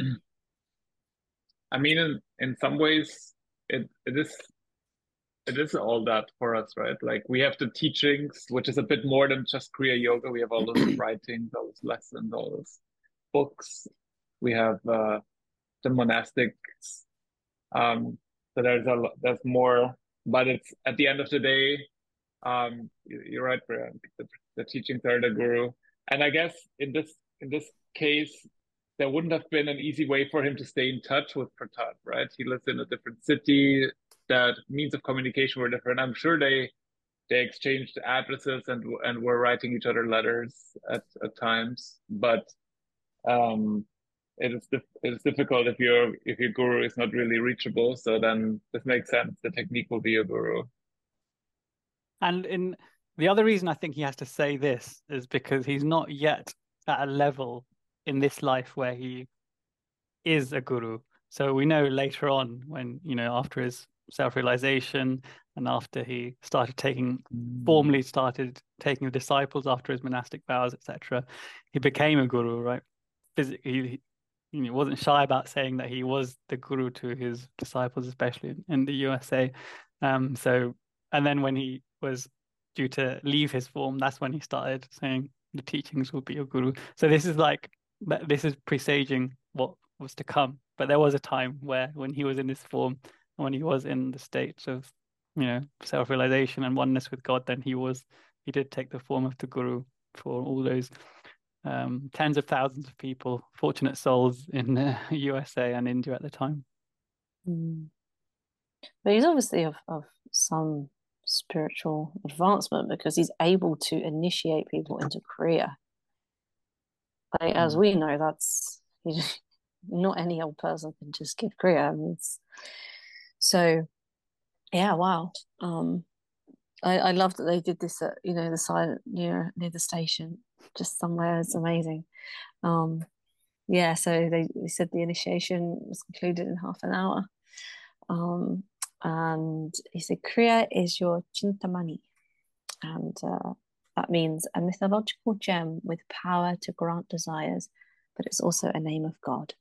I mean, in, in some ways, it, it is it is all that for us, right? Like we have the teachings, which is a bit more than just Kriya Yoga. We have all those writings, all those lessons, all those books. We have uh, the monastics. Um, so there's a there's more, but it's at the end of the day, um, you're right, Brian. The, the teachings are the guru, and I guess in this in this case, there wouldn't have been an easy way for him to stay in touch with Pratap, right? He lives in a different city. That means of communication were different. I'm sure they they exchanged addresses and and were writing each other letters at at times, but um, it is it is difficult if your if your guru is not really reachable. So then this makes sense. The technique will be a guru. And in the other reason I think he has to say this is because he's not yet at a level in this life where he is a guru. So we know later on when, you know, after his self-realization and after he started taking, formally started taking the disciples after his monastic vows, et cetera, he became a guru, right? Physically, he, you know, wasn't shy about saying that he was the guru to his disciples, especially in, in the U S A. Um, so, and then when he was due to leave his form, that's when he started saying the teachings will be your guru. So this is like, this is presaging what was to come. But there was a time where when he was in this form, when he was in the state of, you know, self-realization and oneness with God, then he was, he did take the form of the guru for all those um, tens of thousands of people, fortunate souls in the U S A and India at the time. Mm. But he's obviously of, of some spiritual advancement because he's able to initiate people into Kriya. Like, as we know, that's not any old person can just give Kriya. I mean, it's, so yeah, wow. Um, I, I love that they did this at, you know, the side near near the station, just somewhere. It's amazing. Um, yeah, so they, they said the initiation was concluded in half an hour. Um, and he said, Kriya is your Chintamani. And uh, that means a mythological gem with power to grant desires, but it's also a name of God.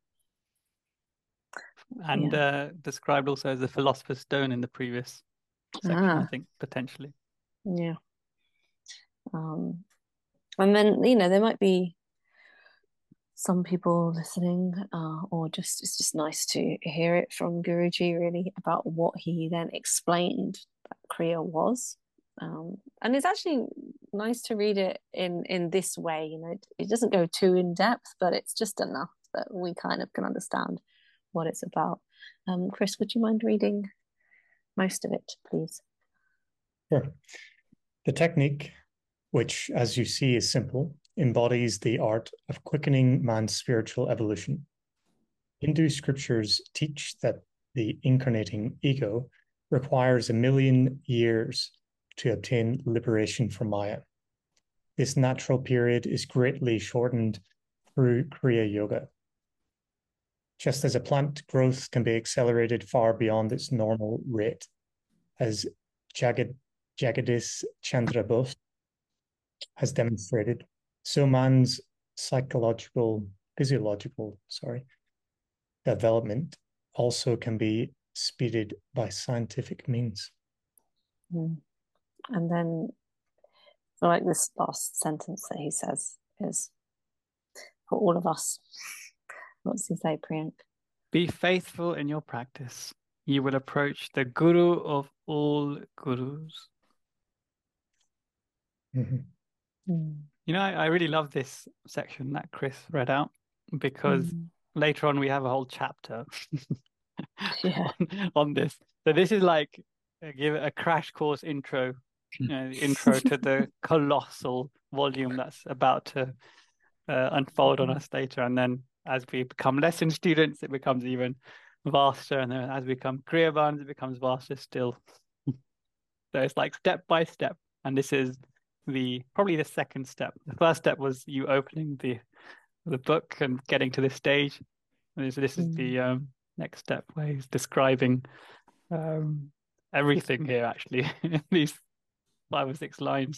And Yeah. uh, described also as the philosopher's stone in the previous section, Ah. I think, potentially. Yeah. Um, and then, you know, there might be some people listening, uh, or just it's just nice to hear it from Guruji really about what he then explained that Kriya was. Um, and it's actually nice to read it in in this way. You know, it, it doesn't go too in depth, but it's just enough that we kind of can understand what it's about. Um, Chris, would you mind reading most of it, please? Sure. The technique, which, as you see, is simple, embodies the art of quickening man's spiritual evolution. Hindu scriptures teach that the incarnating ego requires a million years to obtain liberation from Maya. This natural period is greatly shortened through Kriya Yoga. Just as a plant growth can be accelerated far beyond its normal rate, as Jagad, Jagadish Chandra Bose has demonstrated, so man's psychological, physiological, sorry, development also can be speeded by scientific means. Mm. And then, I like this last sentence that he says is for all of us. What does he say, Priyank? Be faithful in your practice. You will approach the guru of all gurus. Mm-hmm. Mm. You know, I, I really love this section that Chris read out because Mm. later on we have a whole chapter Yeah. on, on this. So this is like uh, give it a crash course intro, you know, intro to the colossal volume that's about to uh, unfold on us later. And then as we become lesson students, it becomes even vaster. And then as we become Kriya Bandhas, it becomes vaster still. So it's like step by step, and this is the probably the second step. The first step was you opening the the book and getting to this stage. And this, this is Mm. the um, next step where he's describing um, everything here, actually, in these five or six lines.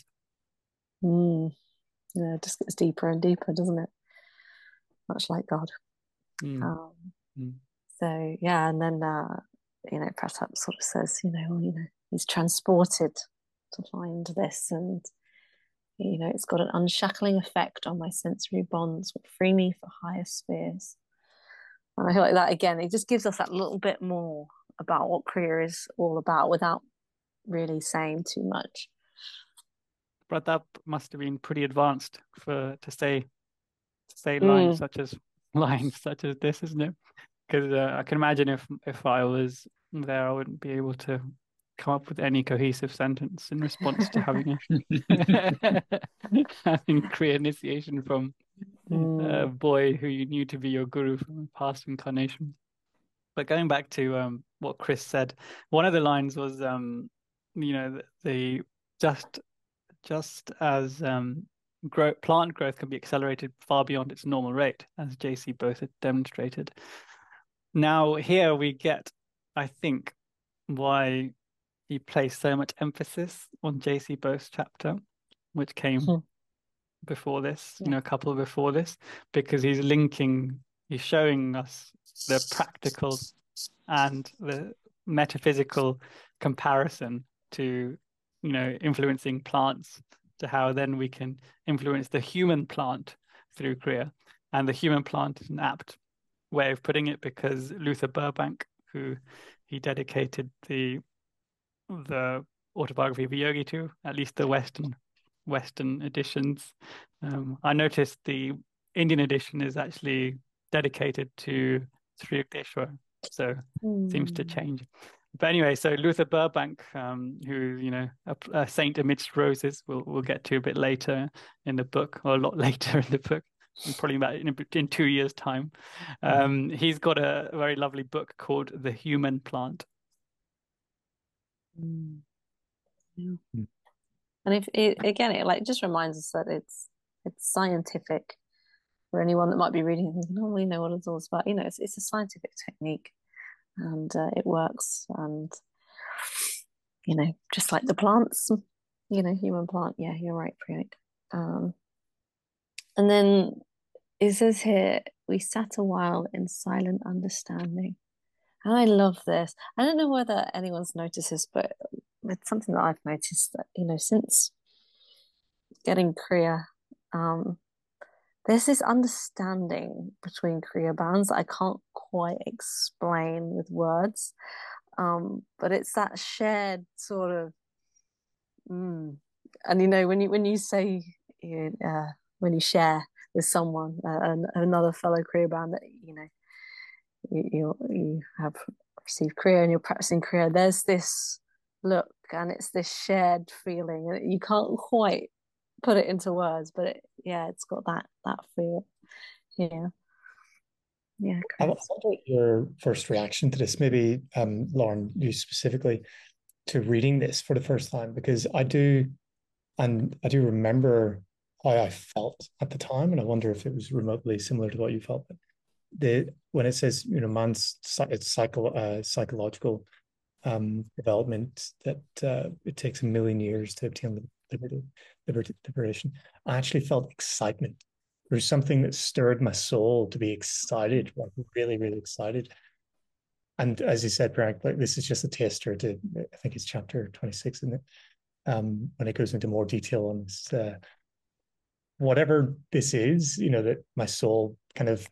Mm. Yeah, it just gets deeper and deeper, doesn't it? Much like God. Mm. Um, Mm. so yeah, and then uh, you know, Pratap sort of says, you know, well, you know, he's transported to find this, and you know, it's got an unshackling effect on my sensory bonds, will free me for higher spheres. And I feel like that again, it just gives us that little bit more about what Kriya is all about without really saying too much. But that must have been pretty advanced for to say to say Mm. lines such as lines such as this, isn't it? Because uh, I can imagine if if I was there, I wouldn't be able to come up with any cohesive sentence in response to having a having Kriya initiation from Mm. a boy who you knew to be your guru from a past incarnation. But going back to um, what Chris said, one of the lines was, um, you know, the, the just just as um, grow, plant growth can be accelerated far beyond its normal rate, as J C both had demonstrated. Now here we get, I think, why he placed so much emphasis on J C Both's chapter, which came Hmm. before this, you Yeah. know, a couple before this, because he's linking, he's showing us the practical and the metaphysical comparison to, you know, influencing plants, to how then we can influence the human plant through Kriya. And the human plant is an apt way of putting it, because Luther Burbank, who he dedicated the the autobiography of a yogi to, at least the Western Western editions. Um, I noticed the Indian edition is actually dedicated to Sri Yukteswar, so it seems to Mm. change. But anyway, so Luther Burbank, um, who, you know, a, a saint amidst roses, we'll we'll get to a bit later in the book, or a lot later in the book, probably about in, in two years' time. Um, he's got a very lovely book called The Human Plant. Mm. Yeah. Mm. And if it, again, it like just reminds us that it's it's scientific for anyone that might be reading and thinking, oh, we know what it's all about. You know, it's it's a scientific technique, and uh, it works. And you know, just like the plants, you know, human plant. Yeah, you're right, Priyank. Um, and then it says here, we sat a while in silent understanding. And I love this. I don't know whether anyone's noticed this, but it's something that I've noticed that, you know, since getting Kriya, um, there's this understanding between Kriya bands that I can't quite explain with words. Um, but it's that shared sort of, mm. And you know, when you when you say uh, when you share with someone, uh, another fellow Kriya band, that you know you, you you have received Kriya and you're practicing Kriya, there's this look and it's this shared feeling, and you can't quite put it into words, but it, yeah, it's got that that feel. Yeah, yeah. I Chris. wonder your first reaction to this, maybe um, Lauren, you specifically, to reading this for the first time, because I do, and I do remember how I felt at the time, and I wonder if it was remotely similar to what you felt. But the when it says, you know, man's it's psycho uh, psychological um, development, that uh, it takes a million years to obtain the liberty, liberty, liberation. I actually felt excitement. There's something that stirred my soul to be excited, like really, really excited. And as you said, Frank, like this is just a taster to, I think it's chapter twenty-six, isn't it? Um, when it goes into more detail on this, uh, whatever this is, you know, that my soul kind of,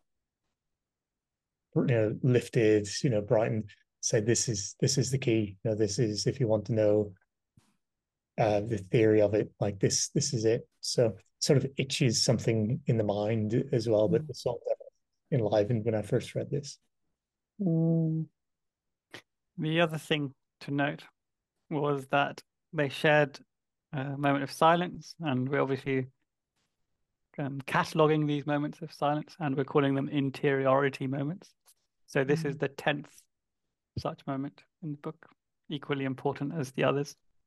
you know, lifted, you know, brightened, said, this is, this is the key. You know, this is, if you want to know uh, the theory of it, like this, this is it. So sort of itches something in the mind as well, but the soul enlivened when I first read this. Mm. The other thing to note was that they shared a moment of silence, and we're obviously um, cataloging these moments of silence, and we're calling them interiority moments. So this mm. is the tenth such moment in the book, equally important as the others.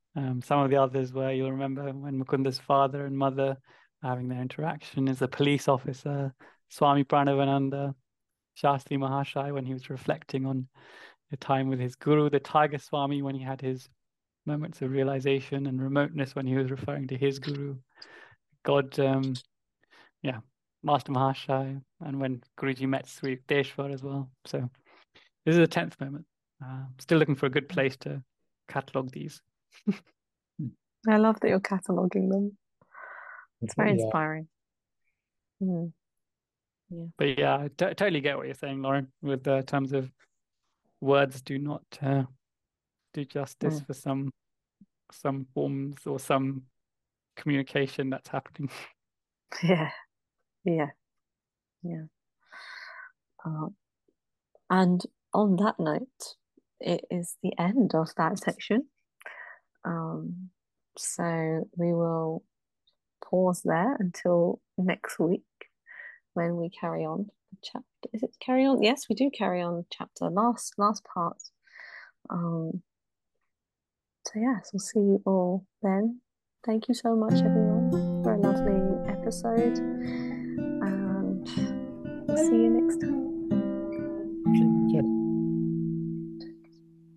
Um, some of the others where you'll remember when Mukunda's father and mother are having their interaction is a police officer, Swami Pranavananda, Shastri Mahashai when he was reflecting on the time with his guru, the Tiger Swami when he had his moments of realization and remoteness when he was referring to his guru, God, um, yeah, Master Mahashai, and when Guruji met Sri Yukteswar as well. So this is the tenth moment. Uh, still looking for a good place to catalogue these. I love that you're cataloguing them. It's very Yeah. inspiring. Mm. Yeah. But yeah, I t- totally get what you're saying, Lauren, with the terms of words do not uh, do justice Mm. for some some forms or some communication that's happening. Yeah. Yeah. Yeah. Uh, and on that note, it is the end of that section. Um, so we will pause there until next week when we carry on the chapter. Is it carry on? Yes, we do carry on chapter last last part. Um, so yes, we'll see you all then. Thank you so much, everyone, for a lovely episode, and we'll see you next time.